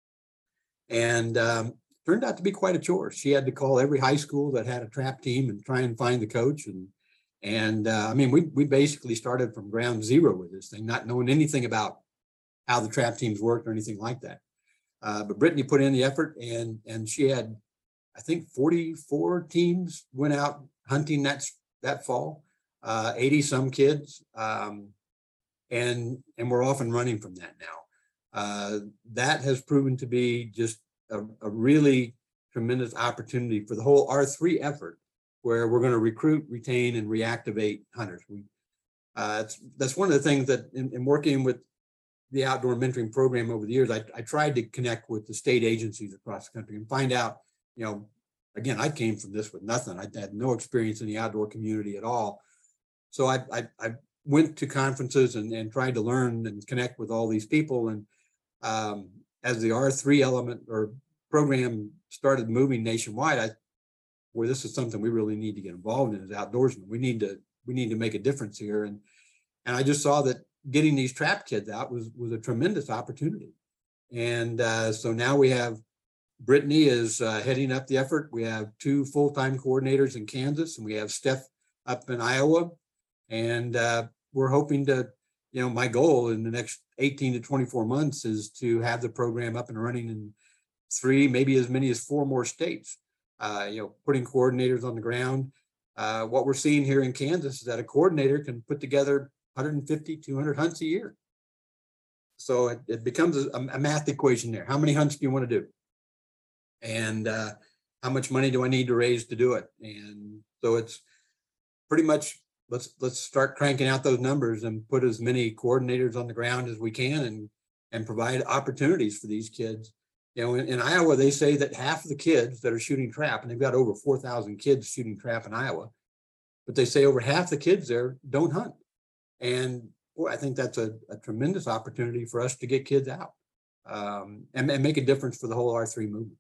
And um, turned out to be quite a chore. She had to call every high school that had a trap team and try and find the coach. And And uh, I mean, we we basically started from ground zero with this thing, not knowing anything about how the trap teams worked or anything like that. Uh, but Brittany put in the effort, and and she had, I think, forty-four teams went out hunting that that fall, uh, eighty some kids, um, and and we're off and running from that now. Uh, that has proven to be just a, a really tremendous opportunity for the whole R three effort, where we're going to recruit, retain, and reactivate hunters. We, uh, it's, that's one of the things that in, in working with the outdoor mentoring program over the years, I, I tried to connect with the state agencies across the country and find out, you know, again, I came from this with nothing. I had no experience in the outdoor community at all. So I, I, I went to conferences and, and tried to learn and connect with all these people. And um, as the R three element or program started moving nationwide, I where this is something we really need to get involved in as outdoorsmen. We need to we need to make a difference here. And and I just saw that getting these trap kids out was was a tremendous opportunity. And uh, so now we have Brittany is uh, heading up the effort. We have two full-time coordinators in Kansas, and we have Steph up in Iowa. And uh, we're hoping to, you know, my goal in the next eighteen to twenty-four months is to have the program up and running in three, maybe as many as four more states. Uh, you know, putting coordinators on the ground. Uh, what we're seeing here in Kansas is that a coordinator can put together one hundred fifty, two hundred hunts a year. So it, it becomes a, a math equation there. How many hunts do you want to do? And uh, how much money do I need to raise to do it? And so it's pretty much, let's let's start cranking out those numbers and put as many coordinators on the ground as we can, and and provide opportunities for these kids. You know, in, in Iowa, they say that half of the kids that are shooting trap, and they've got over four thousand kids shooting trap in Iowa, but they say over half the kids there don't hunt. And boy, I think that's a, a tremendous opportunity for us to get kids out um, and, and make a difference for the whole R three movement.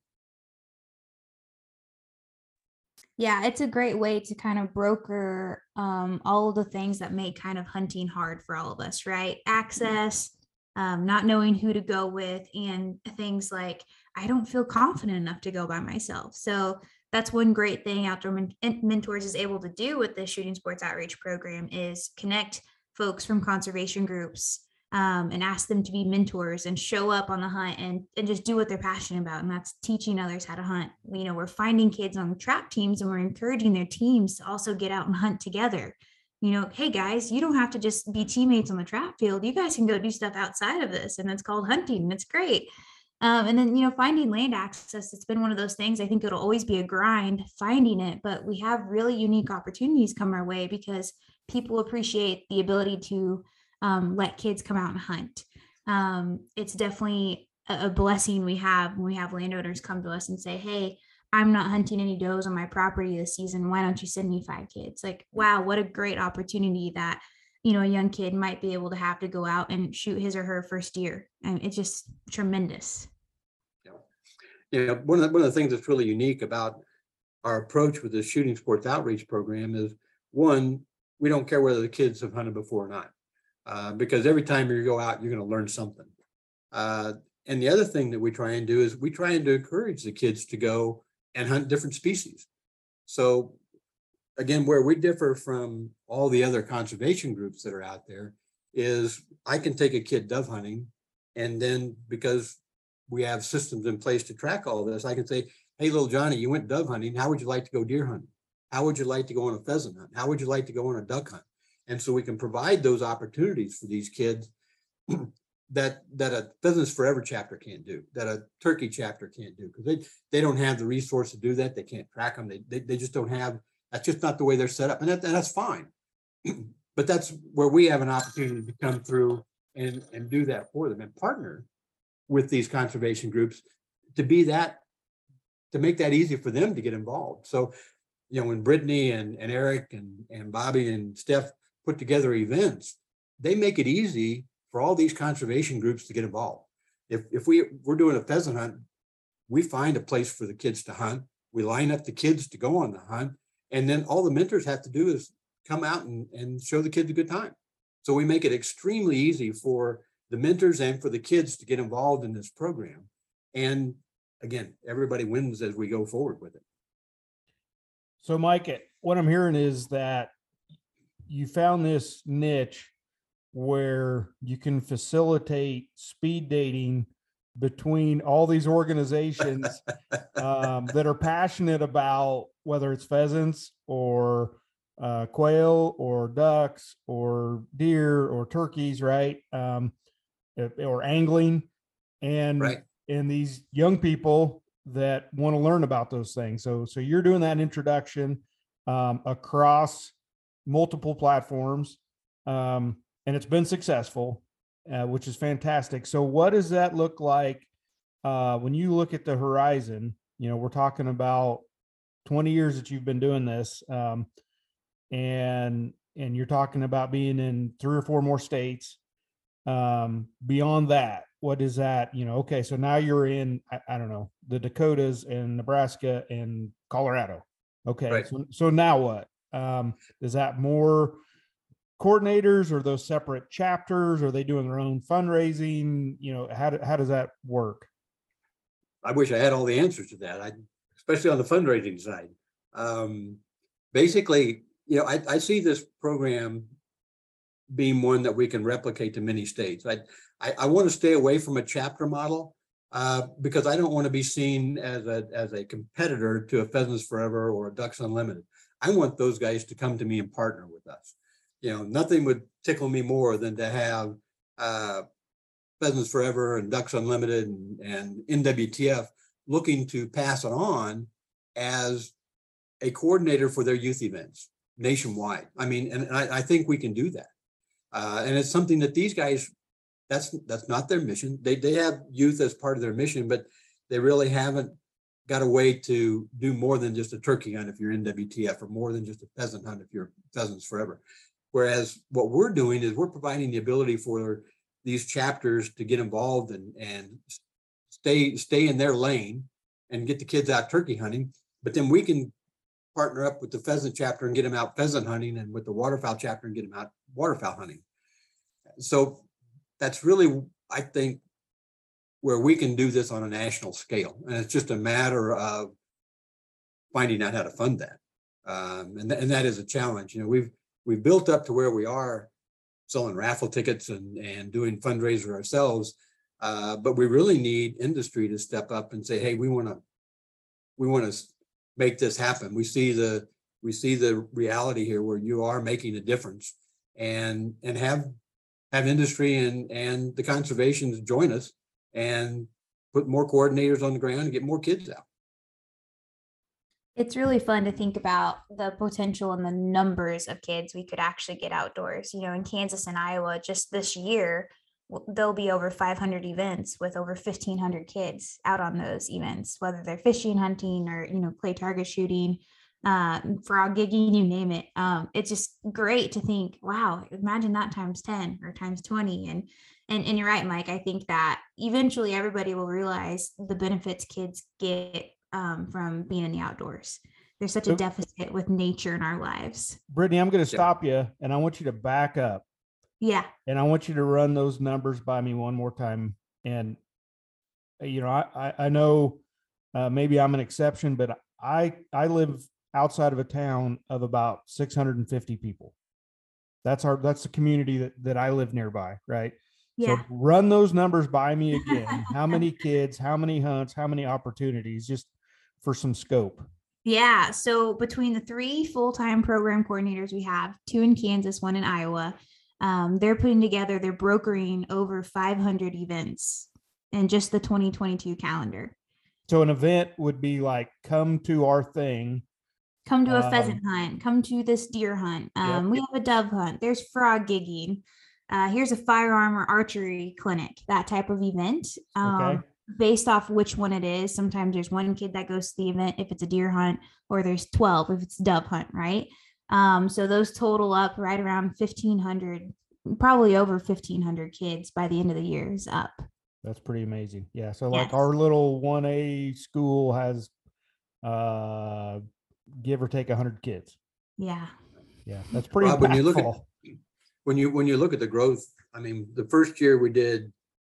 Yeah, it's a great way to kind of broker um, all of the things that make kind of hunting hard for all of us, right? Access, um, not knowing who to go with, and things like, I don't feel confident enough to go by myself. So that's one great thing Outdoor Men- Mentors is able to do with the Shooting Sports Outreach Program is connect folks from conservation groups um, and ask them to be mentors and show up on the hunt and, and just do what they're passionate about. And that's teaching others how to hunt. You know, we're finding kids on the trap teams and we're encouraging their teams to also get out and hunt together. You know, hey guys, you don't have to just be teammates on the trap field. You guys can go do stuff outside of this. And it's called hunting. And it's great. Um, and then, you know, finding land access, it's been one of those things. I think it'll always be a grind finding it, but we have really unique opportunities come our way because people appreciate the ability to um, let kids come out and hunt. Um, it's definitely a, a blessing we have when we have landowners come to us and say, hey, I'm not hunting any does on my property this season. Why don't you send me five kids? Like, wow, what a great opportunity that, you know, a young kid might be able to have to go out and shoot his or her first deer. And it's just tremendous. Yeah. You know, one of the, one of the things that's really unique about our approach with the Shooting Sports Outreach Program is, one, we don't care whether the kids have hunted before or not, uh, because every time you go out, you're going to learn something. Uh, and the other thing that we try and do is we try and to encourage the kids to go and hunt different species. So again, where we differ from all the other conservation groups that are out there is I can take a kid dove hunting, and then because we have systems in place to track all this, I can say, hey, little Johnny, you went dove hunting. How would you like to go deer hunting? How would you like to go on a pheasant hunt? How would you like to go on a duck hunt? And so we can provide those opportunities for these kids that that a Pheasants Forever chapter can't do, that a turkey chapter can't do, because they, they don't have the resource to do that. They can't track them. They, they, they just don't have, that's just not the way they're set up. And, that, and that's fine. But that's where we have an opportunity to come through and, and do that for them and partner with these conservation groups to be that, to make that easy for them to get involved. So, you know, when Brittany and, and Eric and, and Bobby and Steph put together events, they make it easy for all these conservation groups to get involved. If, if we, we're doing a pheasant hunt, we find a place for the kids to hunt. We line up the kids to go on the hunt. And then all the mentors have to do is come out and, and show the kids a good time. So we make it extremely easy for the mentors and for the kids to get involved in this program. And again, everybody wins as we go forward with it. So Mike, what I'm hearing is that you found this niche where you can facilitate speed dating between all these organizations um, that are passionate about whether it's pheasants or uh, quail or ducks or deer or turkeys, right? Um, or angling, and right. and these young people that want to learn about those things. So so you're doing that introduction um, across multiple platforms, um, and it's been successful, uh, which is fantastic. So what does that look like uh, when you look at the horizon? You know, we're talking about twenty years that you've been doing this, um, and and you're talking about being in three or four more states. Um, beyond that, what is that? You know, okay, so now you're in, I, I don't know, the Dakotas and Nebraska and Colorado. Okay, right. so, so now what? Um, is that more coordinators or those separate chapters? Are they doing their own fundraising? You know, how, do, how does that work? I wish I had all the answers to that, I, especially on the fundraising side. Um, basically, you know, I, I see this program being one that we can replicate to many states. I, I, I want to stay away from a chapter model uh, because I don't want to be seen as a, as a competitor to a Pheasants Forever or a Ducks Unlimited. I want those guys to come to me and partner with us. You know, nothing would tickle me more than to have uh, Pheasants Forever and Ducks Unlimited and, and N W T F looking to pass it on as a coordinator for their youth events nationwide. I mean, and I, I think we can do that. Uh, and it's something that these guys, that's that's not their mission. They they have youth as part of their mission, but they really haven't got a way to do more than just a turkey hunt if you're in W T F, or more than just a pheasant hunt if you're Pheasants Forever. Whereas what we're doing is we're providing the ability for these chapters to get involved and, and stay, stay in their lane and get the kids out turkey hunting. But then we can partner up with the pheasant chapter and get them out pheasant hunting, and with the waterfowl chapter and get them out waterfowl hunting. So that's really, I think, where we can do this on a national scale. And it's just a matter of finding out how to fund that. Um, and, th- and that is a challenge. You know, we've, we've built up to where we are selling raffle tickets and, and doing fundraiser ourselves. Uh, but we really need industry to step up and say, hey, we want to, we want to make this happen. We see the, we see the reality here where you are making a difference, and, and have, have industry and, and the conservations join us and put more coordinators on the ground and get more kids out. It's really fun to think about the potential and the numbers of kids we could actually get outdoors. You know, in Kansas and Iowa, just this year, there'll be over five hundred events with over fifteen hundred kids out on those events, whether they're fishing, hunting, or, you know, clay target shooting, uh, frog gigging, you name it. Um, it's just great to think, wow, imagine that times ten or times twenty. And, and, and you're right, Mike, I think that eventually everybody will realize the benefits kids get um, from being in the outdoors. There's such a deficit with nature in our lives. Brittany, I'm going to stop you, and I want you to back up. Yeah. And I want you to run those numbers by me one more time. And, you know, I, I, I know uh, maybe I'm an exception, but I, I live outside of a town of about six hundred fifty people. That's our, that's the community that, that I live nearby. Right. Yeah. So run those numbers by me again. How many kids, how many hunts, how many opportunities, just for some scope. Yeah. So between the three full-time program coordinators we have, two in Kansas, one in Iowa, um, they're putting together, they're brokering over five hundred events in just the twenty twenty-two calendar. So an event would be like, come to our thing. Come to a Um, pheasant hunt, come to this deer hunt. Um, Yep. We have a dove hunt. There's frog gigging. Uh, here's a firearm or archery clinic, that type of event. Um, Okay. Based off which one it is. Sometimes there's one kid that goes to the event if it's a deer hunt, or there's twelve if it's a dove hunt, right? Um, so those total up right around fifteen hundred, probably over fifteen hundred kids by the end of the year is up. That's pretty amazing. Yeah. So like Yes. our little one A school has, uh, give or take a hundred kids. Yeah. Yeah. That's pretty Rob, when you look at, impactful. when you, when you look at the growth, I mean, the first year we did,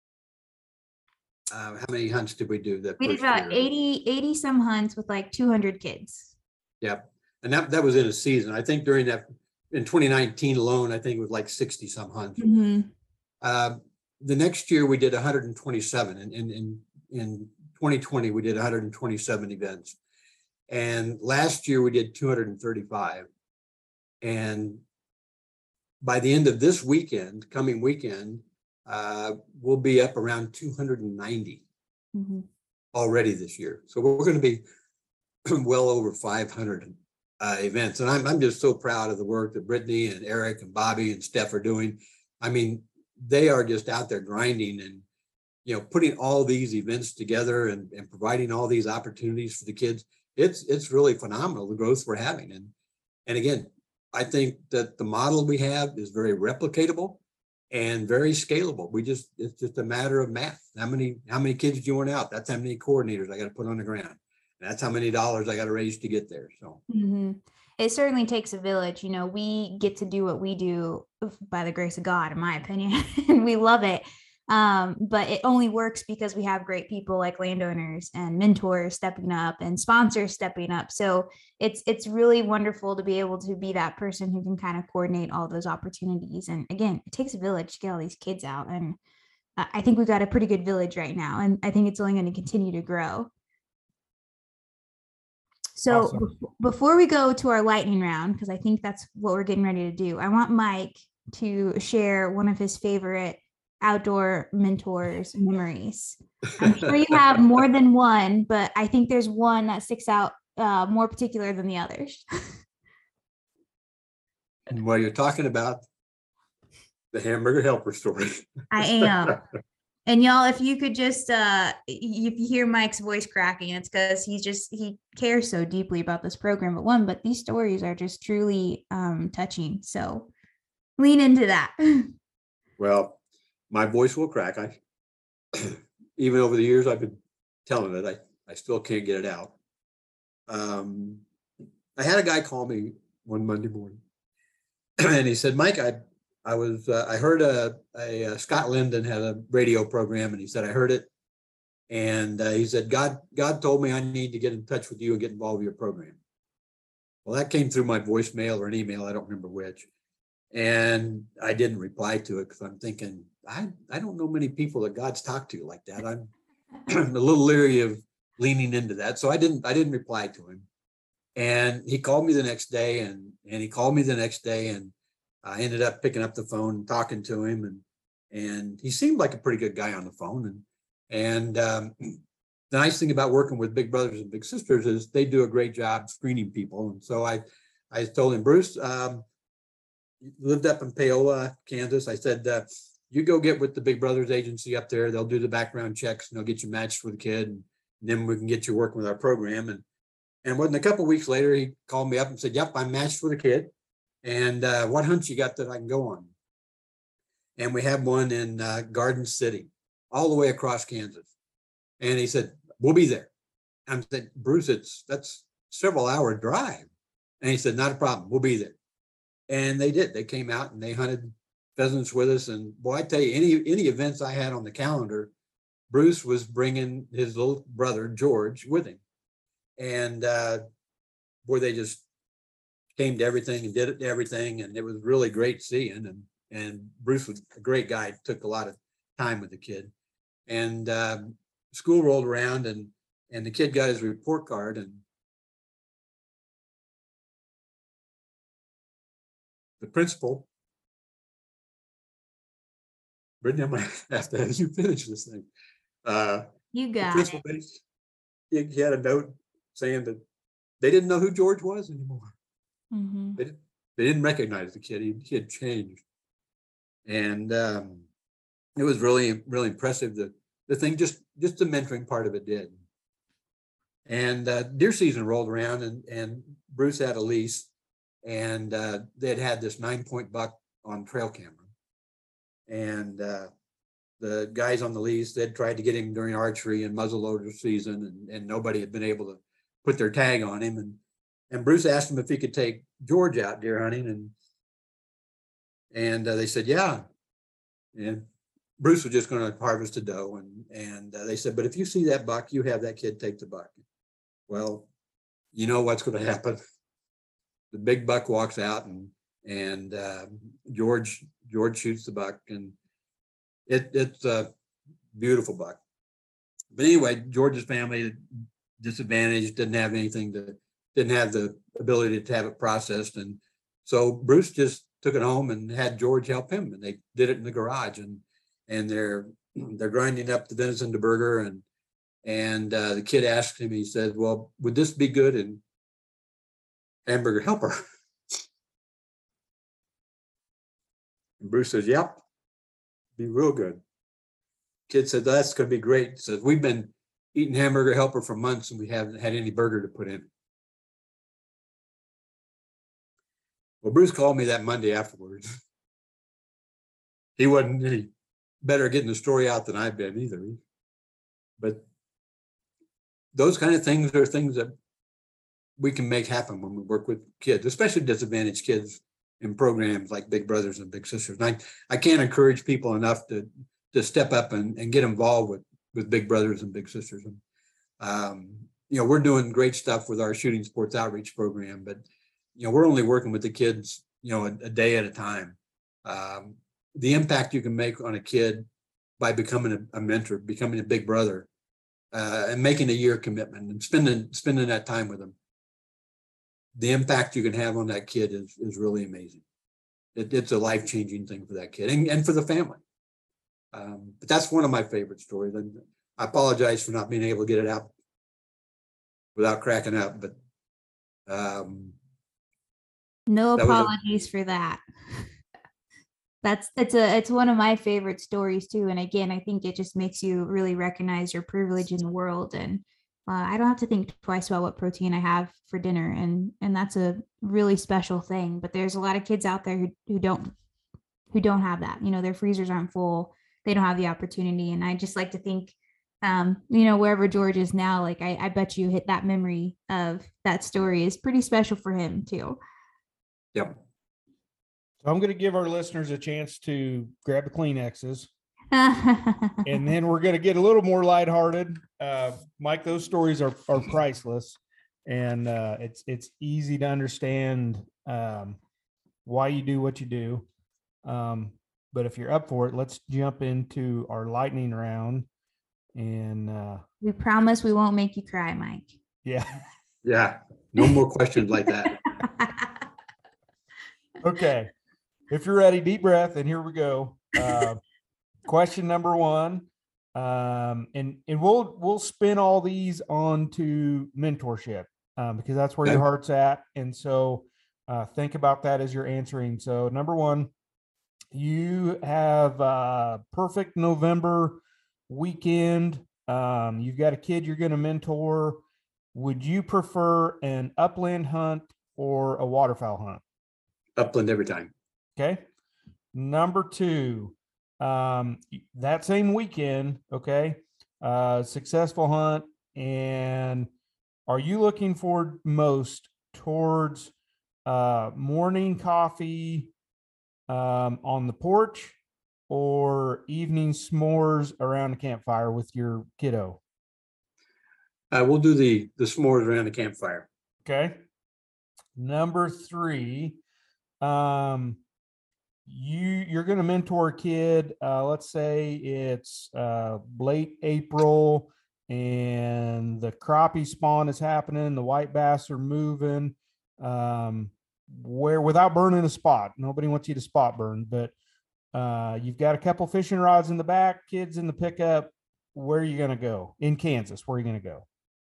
uh, how many hunts did we do that We did first about year? eighty, eighty some hunts with like two hundred kids. Yep. And that, that was in a season. I think during that, in twenty nineteen alone, I think it was like sixty some hunts. Mhm. Uh, the next year we did one hundred twenty-seven, and in, in, in twenty twenty, we did one hundred twenty-seven events. And last year we did two hundred thirty-five. And by the end of this weekend, coming weekend, uh, we'll be up around two hundred ninety Mhm. already this year. So we're going to be well over five hundred uh, events. And I'm, I'm just so proud of the work that Brittany and Eric and Bobby and Steph are doing. I mean, they are just out there grinding and, you know, putting all these events together and, and providing all these opportunities for the kids. It's, it's really phenomenal, the growth we're having. And, and again, I think that the model we have is very replicatable and very scalable. We just, it's just a matter of math. How many, how many kids do you want out? That's how many coordinators I got to put on the ground. And that's how many dollars I got to raise to get there. So. Mhm. It certainly takes a village. You know, we get to do what we do by the grace of God, in my opinion, and we love it. Um, but it only works because we have great people like landowners and mentors stepping up and sponsors stepping up. So it's it's really wonderful to be able to be that person who can kind of coordinate all those opportunities. And again, it takes a village to get all these kids out. And I I think we've got a pretty good village right now, and I think it's only going to continue to grow. So Awesome. bef- before we go to our lightning round, because I think that's what we're getting ready to do, I want Mike to share one of his favorite outdoor mentors memories. I'm sure you have more than one, but I think there's one that sticks out uh, more particular than the others. And while you're talking about the hamburger helper story. I am. And y'all, if you could just, uh, if you hear Mike's voice cracking, it's because he's just, he cares so deeply about this program. But one, but these stories are just truly um, touching. So lean into that. Well, my voice will crack. I, even over the years I've been telling it, I, I still can't get it out. Um, I had a guy call me one Monday morning and he said, Mike, I, I was, uh, I heard a, a, a Scott Linden had a radio program and he said, I heard it. And uh, he said, God, God told me I need to get in touch with you and get involved with your program. Well, that came through my voicemail or an email. I don't remember which. And I didn't reply to it because I'm thinking, I, I don't know many people that God's talked to like that. I'm, I'm a little leery of leaning into that. So I didn't, I didn't reply to him. And he called me the next day and, and he called me the next day and I ended up picking up the phone and talking to him. And, and he seemed like a pretty good guy on the phone. And, and um, the nice thing about working with Big Brothers and Big Sisters is they do a great job screening people. And so I, I told him, Bruce, um, lived up in Paola, Kansas. I said, uh, you go get with the Big Brothers agency up there. They'll do the background checks and they'll get you matched with a kid. And then we can get you working with our program. And and when a couple of weeks later, he called me up and said, yep, I'm matched with a kid. And uh, what hunts you got that I can go on? And we have one in uh, Garden City, all the way across Kansas. And he said, we'll be there. I said, Bruce, it's that's several hour drive. And he said, not a problem. We'll be there. And they did. They came out and they hunted pheasants with us. And boy, I tell you, any any events I had on the calendar, Bruce was bringing his little brother, George, with him. And uh, boy, they just came to everything and did it to everything. And it was really great seeing. And, and Bruce was a great guy, took a lot of time with the kid. And um, school rolled around and, and the kid got his report card and the principal, Brittany, I'm gonna have to have you finish this thing. Uh, You the got principal, it. he, he had a note saying that they didn't know who George was anymore. Mhm. They didn't, they didn't recognize the kid. He, he had changed. And um, it was really, really impressive. The, the thing, just, just the mentoring part of it did. And uh, deer season rolled around and, and Bruce had a lease and uh, they'd had this nine point buck on trail camera. And uh, the guys on the lease, they'd tried to get him during archery and muzzleloader season and, and nobody had been able to put their tag on him. And, and Bruce asked him if he could take George out deer hunting. And, and uh, they said, yeah. And Bruce was just going to harvest a doe. And, and uh, they said, but if you see that buck, you have that kid take the buck. Well, you know what's going to happen. The big buck walks out and, and uh, George, George shoots the buck and it, it's a beautiful buck. But anyway, George's family disadvantaged, didn't have anything to, didn't have the ability to have it processed. And so Bruce just took it home and had George help him. And they did it in the garage and, and they're, they're grinding up the venison to burger. And, and uh, the kid asked him, he said, well, would this be good in Hamburger Helper? And Bruce says, yep, be real good. Kid said, that's going to be great. He says, we've been eating Hamburger Helper for months and we haven't had any burger to put in. Well, Bruce called me that Monday afterwards. He wasn't any better getting the story out than I've been either. But those kind of things are things that we can make happen when we work with kids, especially disadvantaged kids in programs like Big Brothers and Big Sisters. And I, I can't encourage people enough to, to step up and, and get involved with, with Big Brothers and Big Sisters. And, um, you know, we're doing great stuff with our shooting sports outreach program, but, you know, we're only working with the kids, you know, a, a day at a time. Um, the impact you can make on a kid by becoming a, a mentor, becoming a big brother, uh, and making a year commitment and spending, spending that time with them. The impact you can have on that kid is, is really amazing. It, it's a life-changing thing for that kid and, and for the family. Um, but that's one of my favorite stories. And I apologize for not being able to get it out without cracking up, but um, No that was a- apologies for that. That's it's a it's one of my favorite stories too. And again, I think it just makes you really recognize your privilege in the world. And uh, I don't have to think twice about what protein I have for dinner, and and that's a really special thing. But there's a lot of kids out there who who don't who don't have that. You know, their freezers aren't full. They don't have the opportunity. And I just like to think, um, you know, wherever George is now, like I, I bet you hit that memory of that story is pretty special for him too. Yep. So I'm going to give our listeners a chance to grab the Kleenexes, and then we're going to get a little more lighthearted. Uh, Mike, those stories are, are priceless, and uh, it's it's easy to understand um, why you do what you do. Um, but if you're up for it, let's jump into our lightning round. And uh, we promise we won't make you cry, Mike. Yeah. Yeah. No more questions like that. Okay. If you're ready, deep breath, and here we go. Uh, question number one. Um, and, and we'll, we'll spin all these onto mentorship, um, because that's where Okay. your heart's at. And so, uh, think about that as you're answering. So number one, you have a perfect November weekend. Um, you've got a kid you're going to mentor. Would you prefer an upland hunt or a waterfowl hunt? Upland every time. Okay. Number two, um, that same weekend, okay, uh, successful hunt. And are you looking forward most towards uh, morning coffee um, on the porch or evening s'mores around the campfire with your kiddo? Uh, we'll do the, the s'mores around the campfire. Okay. Number three, um, you, you're going to mentor a kid. Uh, let's say it's uh, late April and the crappie spawn is happening. The white bass are moving, um, where without burning a spot. Nobody wants you to spot burn, but uh, you've got a couple fishing rods in the back, kids in the pickup. Where are you going to go in Kansas? Where are you going to go?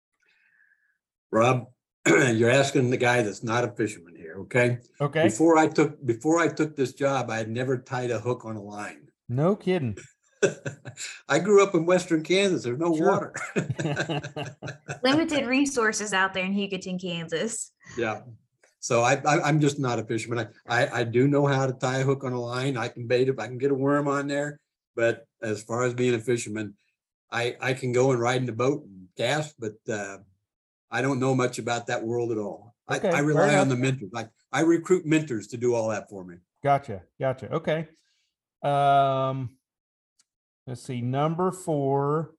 Rob, you're asking the guy that's not a fisherman here. Okay. Okay. Before I took, before I took this job, I had never tied a hook on a line. No kidding. I grew up in Western Kansas. There's no Sure. water. Limited resources out there in Hugoton, Kansas. Yeah. So I, I, I'm just not a fisherman. I, I, I do know how to tie a hook on a line. I can bait it. I can get a worm on there. But as far as being a fisherman, I, I can go and ride in the boat and cast, but uh, I don't know much about that world at all. Okay, I, I fair rely on enough. the mentors. I, I recruit mentors to do all that for me. Gotcha. Gotcha. Okay. Um, let's see. Number four.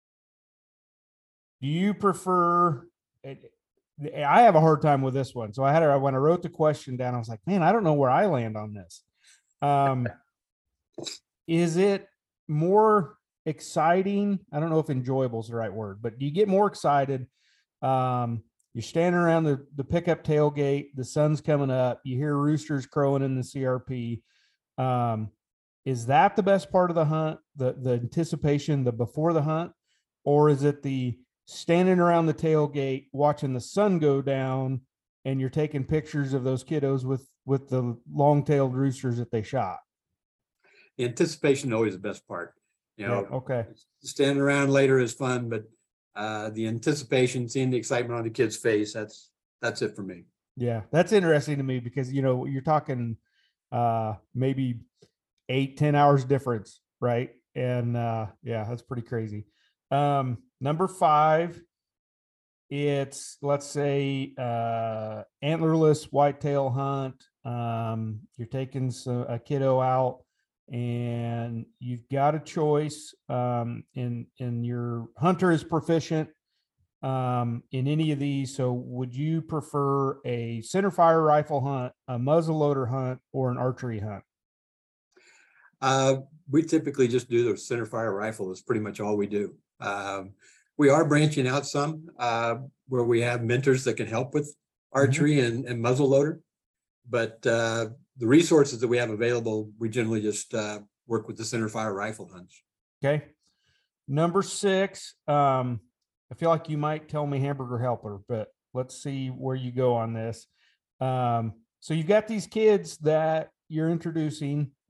Do you prefer? I have a hard time with this one. So I had to, when I wrote the question down, I was like, man, I don't know where I land on this. Um, is it more exciting? I don't know if enjoyable is the right word, but do you get more excited? Um, you're standing around the, the pickup tailgate, the sun's coming up, you hear roosters crowing in the C R P. Um, is that the best part of the hunt, the, the anticipation, the before the hunt, or is it the standing around the tailgate, watching the sun go down and you're taking pictures of those kiddos with, with the long-tailed roosters that they shot? Anticipation is always the best part. You know, Yeah, okay. standing around later is fun, but uh, the anticipation, seeing the excitement on the kid's face, that's, that's it for me. Yeah, that's interesting to me because, you know, you're talking uh, maybe eight, ten hours difference, right? And uh, yeah, that's pretty crazy. Um, number five, it's, let's say, uh, antlerless whitetail hunt. Um, you're taking some, a kiddo out and you've got a choice, um, and, and your hunter is proficient um, in any of these. So would you prefer a centerfire rifle hunt, a muzzleloader hunt, or an archery hunt? Uh, we typically just do the centerfire rifle. That's pretty much all we do. Um, we are branching out some uh, where we have mentors that can help with archery mm-hmm. and, and muzzleloader. But uh, the resources that we have available, we generally just uh, work with the centerfire rifle hunts. Okay. Number six, um, I feel like you might tell me hamburger helper, but let's see where you go on this. Um, so you've got these kids that you're introducing,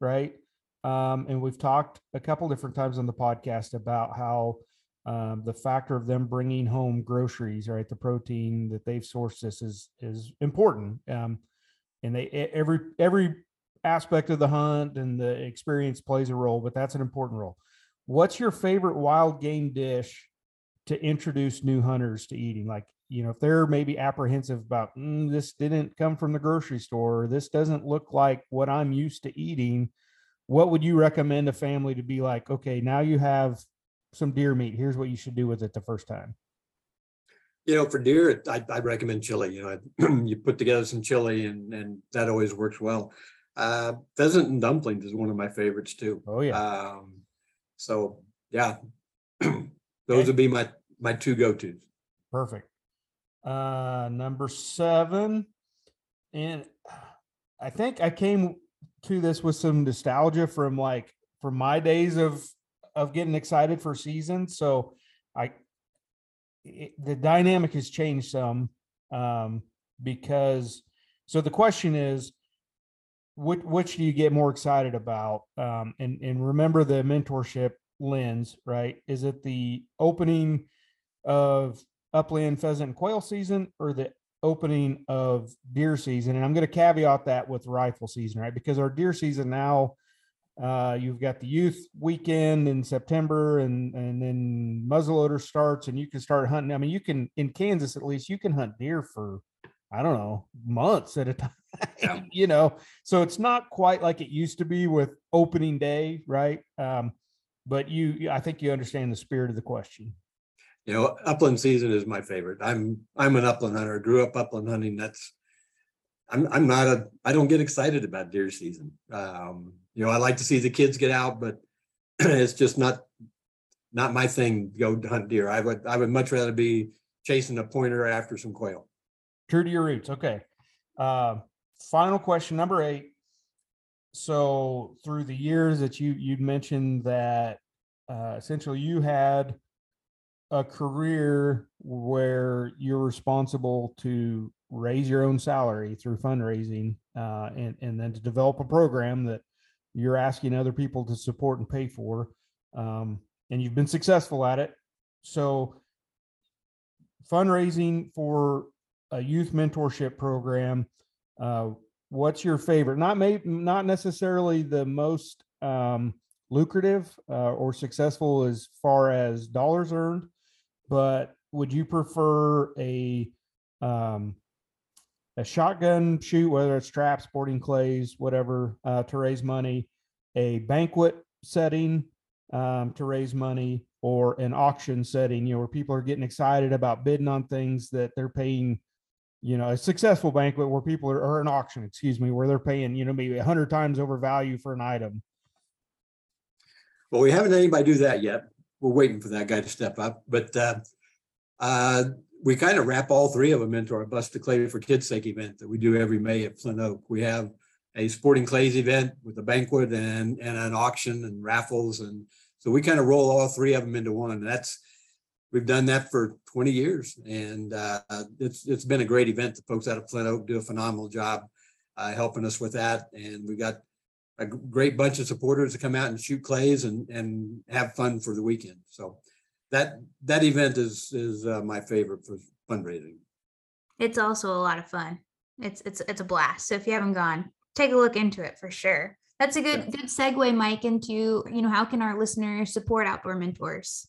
right? Um, and we've talked a couple different times on the podcast about how um, the factor of them bringing home groceries, right? The protein that they've sourced this is is important. Um, and they every every aspect of the hunt and the experience plays a role, but that's an important role. What's your favorite wild game dish to introduce new hunters to eating? Like, you know, if they're maybe apprehensive about mm, this didn't come from the grocery store, or this doesn't look like what I'm used to eating, what would you recommend a family to be like, okay, now you have some deer meat, here's what you should do with it the first time? You know, for deer, I, I recommend chili. You know, you put together some chili and, and that always works well. Uh, pheasant and dumplings is one of my favorites too. Oh yeah. Um, so yeah, those Okay. would be my, my two go-tos. Perfect. Uh, number seven. And I think I came to this with some nostalgia from like, from my days of, of getting excited for season. So I, it, the dynamic has changed some um, because, so the question is, which, which do you get more excited about? Um, and, and remember the mentorship lens, right? Is it the opening of upland pheasant and quail season or the opening of deer season? And I'm going to caveat that with rifle season, right? Because our deer season now, uh, you've got the youth weekend in September and, and then muzzleloader starts and you can start hunting. I mean, you can, in Kansas, at least you can hunt deer for, I don't know, months at a time, Yeah. you know? So it's not quite like it used to be with opening day. Right. Um, but you, I think you understand the spirit of the question. You know, upland season is my favorite. I'm, I'm an upland hunter, grew up upland hunting. That's, I'm, I'm not a, I don't get excited about deer season. Um, you know, I like to see the kids get out, but it's just not, not my thing to go hunt deer. I would, I would much rather be chasing a pointer after some quail. True to your roots. Okay. Uh, final question, number eight. So through the years that you, you'd mentioned that uh, essentially you had a career where you're responsible to raise your own salary through fundraising uh, and, and then to develop a program that you're asking other people to support and pay for. Um, and you've been successful at it. So fundraising for a youth mentorship program, uh, what's your favorite? Not maybe not necessarily the most um, lucrative uh, or successful as far as dollars earned, but would you prefer a um, a shotgun shoot, whether it's traps, sporting clays, whatever, uh, to raise money, a banquet setting um, to raise money, or an auction setting, you know, where people are getting excited about bidding on things that they're paying, you know, a successful banquet where people are, or an auction, excuse me, where they're paying, you know, maybe a hundred times over value for an item? Well, we haven't had anybody do that yet. We're waiting for that guy to step up, but uh, uh, we kind of wrap all three of them into our Bust the Clay for Kids' Sake event that we do every May at Flint Oak. We have a sporting clays event with a banquet and, and an auction and raffles. And so we kind of roll all three of them into one. And that's, we've done that for twenty years. And uh, it's it's been a great event. The folks out of Flint Oak do a phenomenal job uh, helping us with that. And we got a great bunch of supporters to come out and shoot clays and, and have fun for the weekend. So that that event is is uh, my favorite for fundraising. It's also a lot of fun. It's it's it's a blast. So if you haven't gone, take a look into it for sure. That's a good Yeah. good segue, Mike, into, you know, how can our listeners support Outdoor Mentors?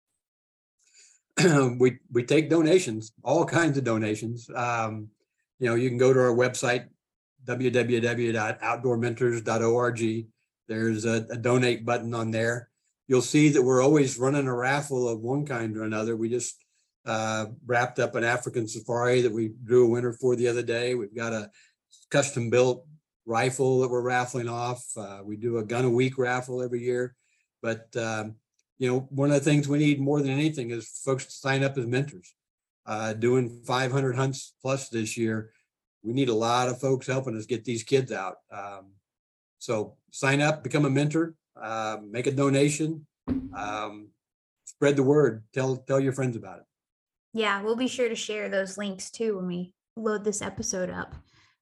we we take donations, all kinds of donations. Um, you know, you can go to our website, w w w dot outdoor mentors dot org. There's a, a donate button on there. You'll see that we're always running a raffle of one kind or another. We just uh, wrapped up an African safari that we drew a winner for the other day. We've got a custom built rifle that we're raffling off. Uh, we do a gun a week raffle every year. But, um, you know, one of the things we need more than anything is folks to sign up as mentors. Uh, doing five hundred hunts plus this year, we need a lot of folks helping us get these kids out. Um, so sign up, become a mentor, uh, make a donation, um, spread the word, tell tell your friends about it. Yeah, we'll be sure to share those links too when we load this episode up.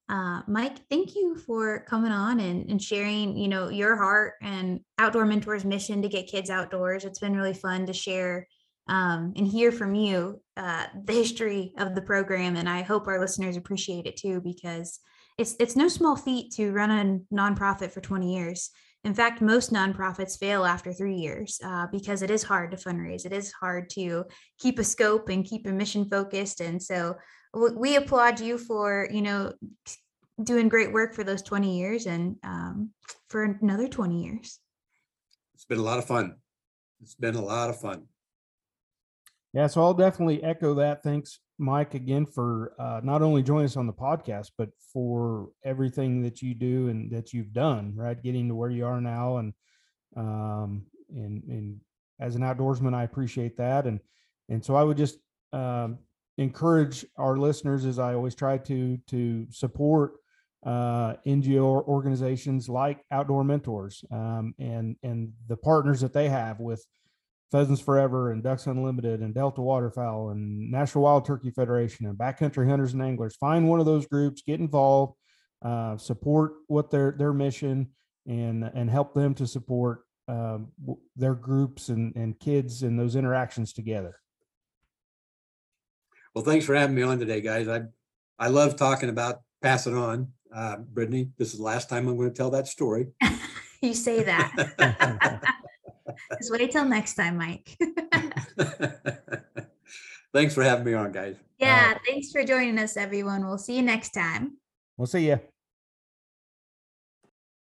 Uh, Mike, thank you for coming on and, and sharing, you know, your heart and Outdoor Mentors mission to get kids outdoors. It's been really fun to share um, and hear from you uh, the history of the program. And I hope our listeners appreciate it too, because it's it's no small feat to run a nonprofit for twenty years. In fact, most nonprofits fail after three years uh, because it is hard to fundraise. It is hard to keep a scope and keep a mission focused. And so we applaud you for, you know, doing great work for those twenty years and um, for another twenty years. It's been a lot of fun. It's been a lot of fun. Yeah, so I'll definitely echo that. Thanks, Mike, again for uh, not only joining us on the podcast, but for everything that you do and that you've done, right? Getting to where you are now. And um, and, and as an outdoorsman, I appreciate that. And, and so I would just um, encourage our listeners, as I always try to, to support uh, N G O organizations like Outdoor Mentors um, and, and the partners that they have with Pheasants Forever and Ducks Unlimited and Delta Waterfowl and National Wild Turkey Federation and Backcountry Hunters and Anglers. Find one of those groups, get involved, uh, support what their their mission, and and help them to support um, their groups and and kids and those interactions together. Well, thanks for having me on today, guys. I I love talking about Pass It On. Uh, Brittany, this is the last time I'm going to tell that story. You say that. Just wait till next time, Mike. Thanks for having me on, guys. Yeah, uh, thanks for joining us, everyone. We'll see you next time. We'll see you.